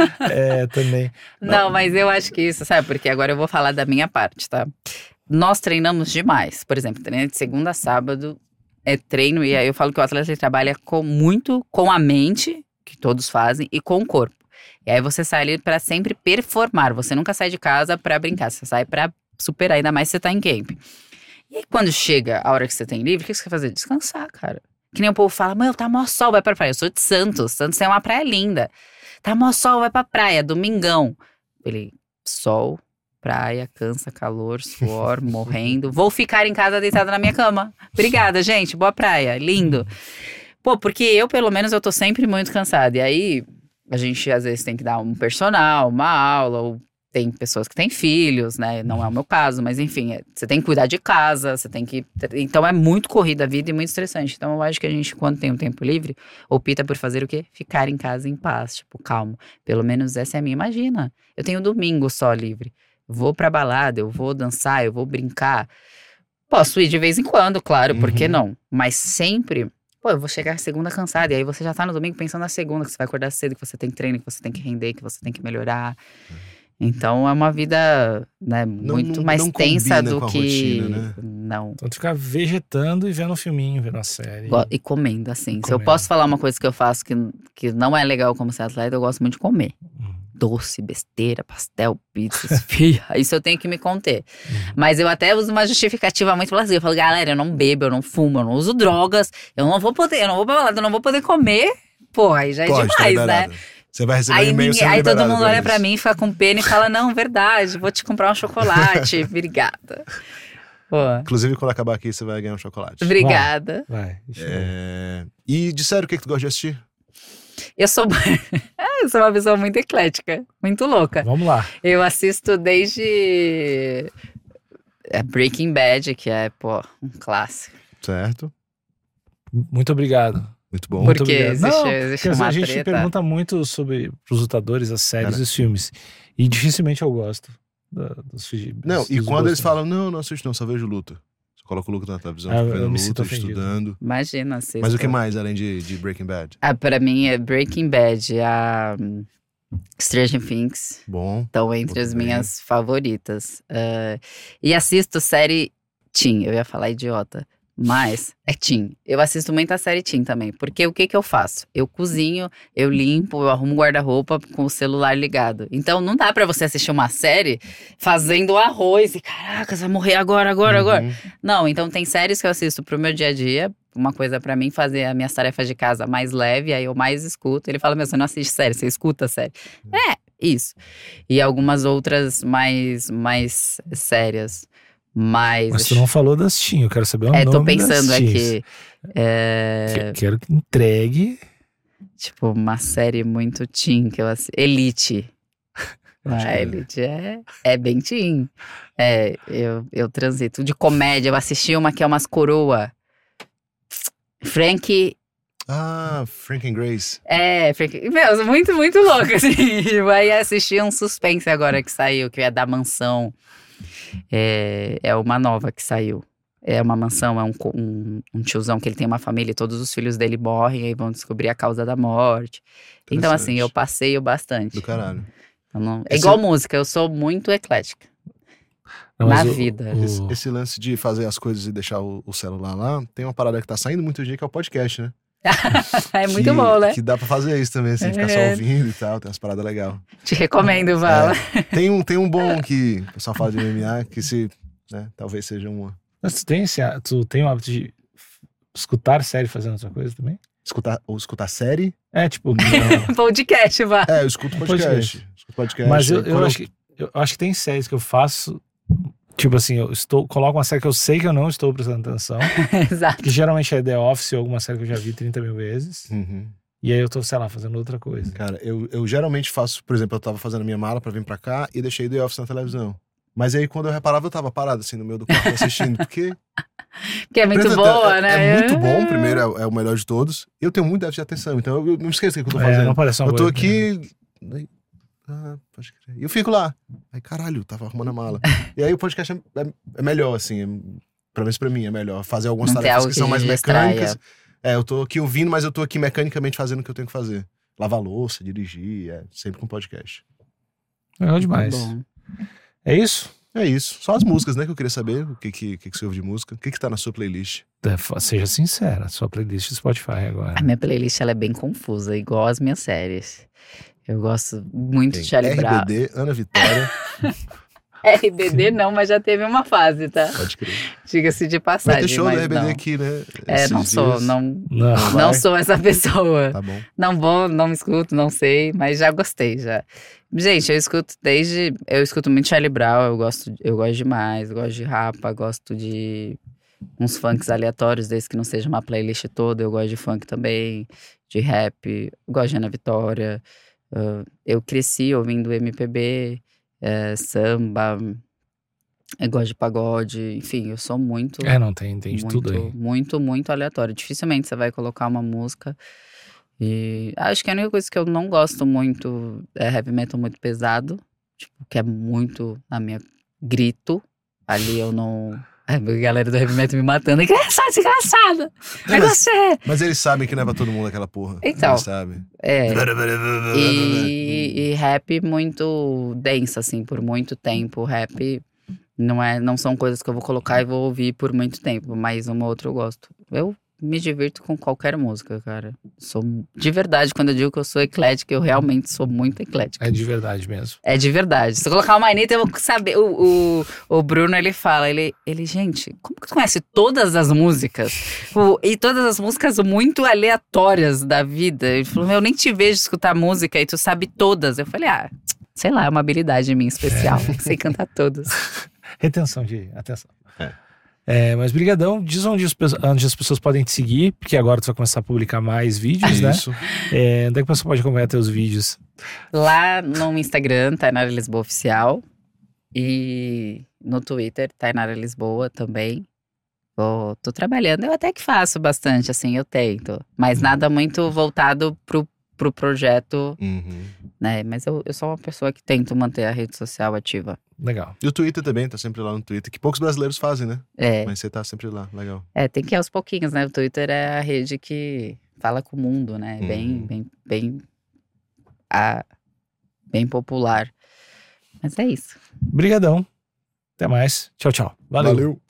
É, também. Não, mas eu acho que isso, sabe? Porque agora eu vou falar da minha parte, tá? Nós treinamos demais. Por exemplo, treino de segunda a sábado é treino. E aí eu falo que o atleta ele trabalha com, muito com a mente, que todos fazem, e com o corpo. E aí você sai ali pra sempre performar. Você nunca sai de casa pra brincar. Você sai pra superar, ainda mais se você tá em camp. E aí quando chega a hora que você tem livre, o que você quer fazer? Descansar, cara. Que nem o povo fala, mano, tá mó sol, vai pra praia. Eu sou de Santos. Santos tem uma praia linda. Tá mó sol, vai pra praia, domingão. Ele, sol, praia, cansa, calor, suor, morrendo. Vou ficar em casa deitada na minha cama. Obrigada, gente. Boa praia, lindo. Pô, porque eu, pelo menos, eu tô sempre muito cansada. E aí, a gente, às vezes, tem que dar um personal, uma aula, ou tem pessoas que têm filhos, né? Não é o meu caso, mas enfim, é, você tem que cuidar de casa, você tem que... Então, é muito corrida a vida e muito estressante. Então, eu acho que a gente, quando tem um tempo livre, opta por fazer o quê? Ficar em casa em paz, tipo, calmo. Pelo menos essa é a minha. Imagina, eu tenho domingo só livre. Vou pra balada, eu vou dançar, eu vou brincar. Posso ir de vez em quando, claro, por que não? Mas sempre... Pô, eu vou chegar segunda cansada. E aí você já tá no domingo pensando na segunda, que você vai acordar cedo, que você tem treino, que você tem que render, que você tem que melhorar. Então é uma vida, né, muito não- mais não tensa combina do com a que. rotina, né? Não. Então tu fica vegetando e vendo um filminho, vendo uma série. Go- E comendo, assim. Se eu Comendo. posso falar uma coisa que eu faço que, que não é legal como ser atleta, eu gosto muito de comer. Hum. Doce, besteira, pastel, pizza, esfirra. Isso eu tenho que me conter. Uhum. Mas eu até uso uma justificativa muito plausível. Eu falo, galera, eu não bebo, eu não fumo, eu não uso drogas. Eu não vou poder, eu não vou pra balada, eu não vou poder comer. Pô, aí já é Pode, tá demais, né? liberado. Você vai receber Aí, um e-mail ninguém, sendo aí todo liberado mundo olha isso. pra mim, fica com pena e fala, não, verdade, vou te comprar um chocolate. Obrigada. Pô, Inclusive, quando acabar aqui, você vai ganhar um chocolate. obrigada. Vai. deixa eu ver. É... E de sério, o que, que tu gosta de assistir? Eu sou, eu sou uma pessoa muito eclética, muito louca. Vamos lá. Eu assisto desde é, Breaking Bad, que é, pô, um clássico. Certo? Muito obrigado. Muito bom. Por Muito quê? obrigado. Existe- Não, existe porque uma a gente treta? pergunta muito sobre os lutadores, as séries Cara. e os filmes. E dificilmente eu gosto da- dos filmes. Não, e dos quando eles gostos. falam, não, não assisto não, só vejo luta. Só coloco o luta na televisão, Ah, fico eu vendo me luta, sinto ofendido. estudando. Imagina, assisto. Mas o que mais, além de, de Breaking Bad? Ah, pra mim é Breaking Bad, a um, Stranger Things. Bom. Estão entre Muito as bem. minhas favoritas. Ah, e assisto série Teen, eu ia falar idiota. Mas é Teen. Eu assisto muita série Teen também. Porque o que que eu faço? Eu cozinho, eu limpo, eu arrumo guarda-roupa com o celular ligado. Então não dá pra você assistir uma série fazendo arroz e caraca, você vai morrer agora, agora, agora. Uhum. Não, então tem séries que eu assisto pro meu dia a dia. Uma coisa pra mim fazer as minhas tarefas de casa mais leve, aí eu mais escuto. Ele fala, meu, você não assiste série, você escuta a série. É, isso. E algumas outras mais, mais sérias. Mas. Mas tu não falou das Tim, eu quero saber o é, nome tô pensando das teams. aqui. É, Que- Quero que entregue. tipo, uma série muito teen que eu assisto. Elite. Acho Ah, que- Elite é, é bem teen. É, eu, eu transito. De comédia, eu assisti uma que é umas coroa. Frank. Ah, Frank and Grace. É, Frank. Meu, muito, muito louco, assim. Vai assistir um suspense agora que saiu, que é da mansão. É, é uma nova que saiu. É uma mansão, é um, co- um, um tiozão que ele tem uma família e todos os filhos dele morrem, aí vão descobrir a causa da morte. Então, assim, eu passeio bastante. Do caralho. Eu não- É Esse- igual música, eu sou muito eclética. Não, Na mas o- vida. o- Esse, esse lance de fazer as coisas e deixar o, o celular lá, tem uma parada que tá saindo muito dia que é o podcast, né? É muito que, bom, né? Que dá pra fazer isso também, assim, ficar só É. ouvindo e tal, tem umas paradas legais. Te recomendo, Vala. Tem um, tem um bom que o pessoal fala de M M A, que se, né, talvez seja uma... Mas tu tem, esse, tu tem o hábito de escutar série fazendo outra coisa também? Escutar, ou escutar série. É, tipo, não. Podcast, Vala. É, eu escuto podcast. Podcast. Escuto podcast. Mas eu, eu Quando acho que, eu acho que tem séries que eu faço Tipo assim, eu estou, coloco uma série que eu sei que eu não estou prestando atenção, Exato. que geralmente é The Office ou alguma série que eu já vi trinta mil vezes. Uhum. E aí eu tô, sei lá, fazendo outra coisa. Cara, eu, eu geralmente faço, por exemplo, eu tava fazendo a minha mala pra vir pra cá e deixei The Office na televisão. Mas aí quando eu reparava, eu tava parado assim no meio do quarto assistindo, porque... Que é muito Presta- boa, é, né? É muito bom, primeiro é, é o melhor de todos. Eu tenho muito déficit de atenção, então eu, eu não esqueço o que eu tô É, fazendo. não parece uma Eu tô boa aqui... aí, Ah, pode crer. E eu fico lá. Aí, caralho, tava arrumando a mala. E aí o podcast é, é- é melhor, assim. É, pelo menos pra mim é melhor. Fazer algumas Não tem tarefas algo que que são mais distraia. mecânicas. É, eu tô aqui ouvindo, mas eu tô aqui mecanicamente fazendo o que eu tenho que fazer. Lavar louça, dirigir, é sempre com podcast. Legal demais. Tá bom. É isso? É isso. Só as músicas, né, que eu queria saber. O que que, que, que você ouve de música? O que que tá na sua playlist? É, fa- Seja sincera, sua playlist do Spotify agora. A minha playlist ela é bem confusa, igual as minhas séries. Eu gosto muito Tem de Charlie Brown. R B D, Ana Vitória. R B D não, mas já teve uma fase, tá? Pode crer. Diga-se de Vai passagem. ter show do mas R B D não. aqui, né? É, esses não sou, dias. não, Não. vai? não sou essa pessoa. Tá bom. Não vou, não me escuto, não sei, mas já gostei, já. Gente, eu escuto desde... Eu escuto muito Charlie Brown, eu gosto, eu gosto demais, eu gosto de rapa, gosto de uns funks aleatórios, desde que não seja uma playlist toda, eu gosto de funk também, de rap, eu gosto de Ana Vitória. Uh, eu cresci ouvindo M P B, eh, samba, eu gosto de pagode, enfim, eu sou muito... É, não, tem, tem de muito, tudo aí. muito, muito aleatório. Dificilmente você vai colocar uma música. E acho que a única coisa que eu não gosto muito é heavy metal muito pesado. Tipo, que é muito na minha grito. Ali eu não. A galera do heavy metal me matando. Engraçado, desgraçada! É mas- você! Mas eles sabem que não é pra todo mundo aquela porra. Então. Eles sabem. É. E, e rap muito denso, assim, por muito tempo. Rap não, é, não são coisas que eu vou colocar e vou ouvir por muito tempo, mas uma ou outra eu gosto. Eu me divirto com qualquer música, cara. Sou de verdade, quando eu digo que eu sou eclética, eu realmente sou muito eclética. É de verdade mesmo. É de verdade. Se eu colocar uma Anitta, eu vou saber. O, o, o Bruno, ele fala, ele, ele, gente, como que tu conhece todas as músicas? O, e todas as músicas muito aleatórias da vida. Ele falou, meu, eu nem te vejo escutar música e tu sabe todas. Eu falei, ah, sei lá, é uma habilidade minha especial. Sei cantar todas. Retenção de atenção. É. É, mas brigadão. Diz onde as, pe- onde as pessoas podem te seguir, porque agora tu vai começar a publicar mais vídeos, né? Isso. É, onde é que a pessoa pode acompanhar teus vídeos? Lá no Instagram, Tainara Lisboa Oficial. E no Twitter, Tainara Lisboa também. Tô, tô trabalhando, eu até que faço bastante, assim, eu tento. Mas nada muito voltado pro, pro projeto, Uhum. né? Mas eu, eu sou uma pessoa que tento manter a rede social ativa. Legal. E o Twitter também, tá sempre lá no Twitter, que poucos brasileiros fazem, né? É, Mas você tá sempre lá, legal. é, tem que ir aos pouquinhos, né? O Twitter é a rede que fala com o mundo, né? É Bem, Uhum. bem, bem, a, bem popular. Mas é isso. Brigadão. Até mais. Tchau, tchau. Valeu. Valeu.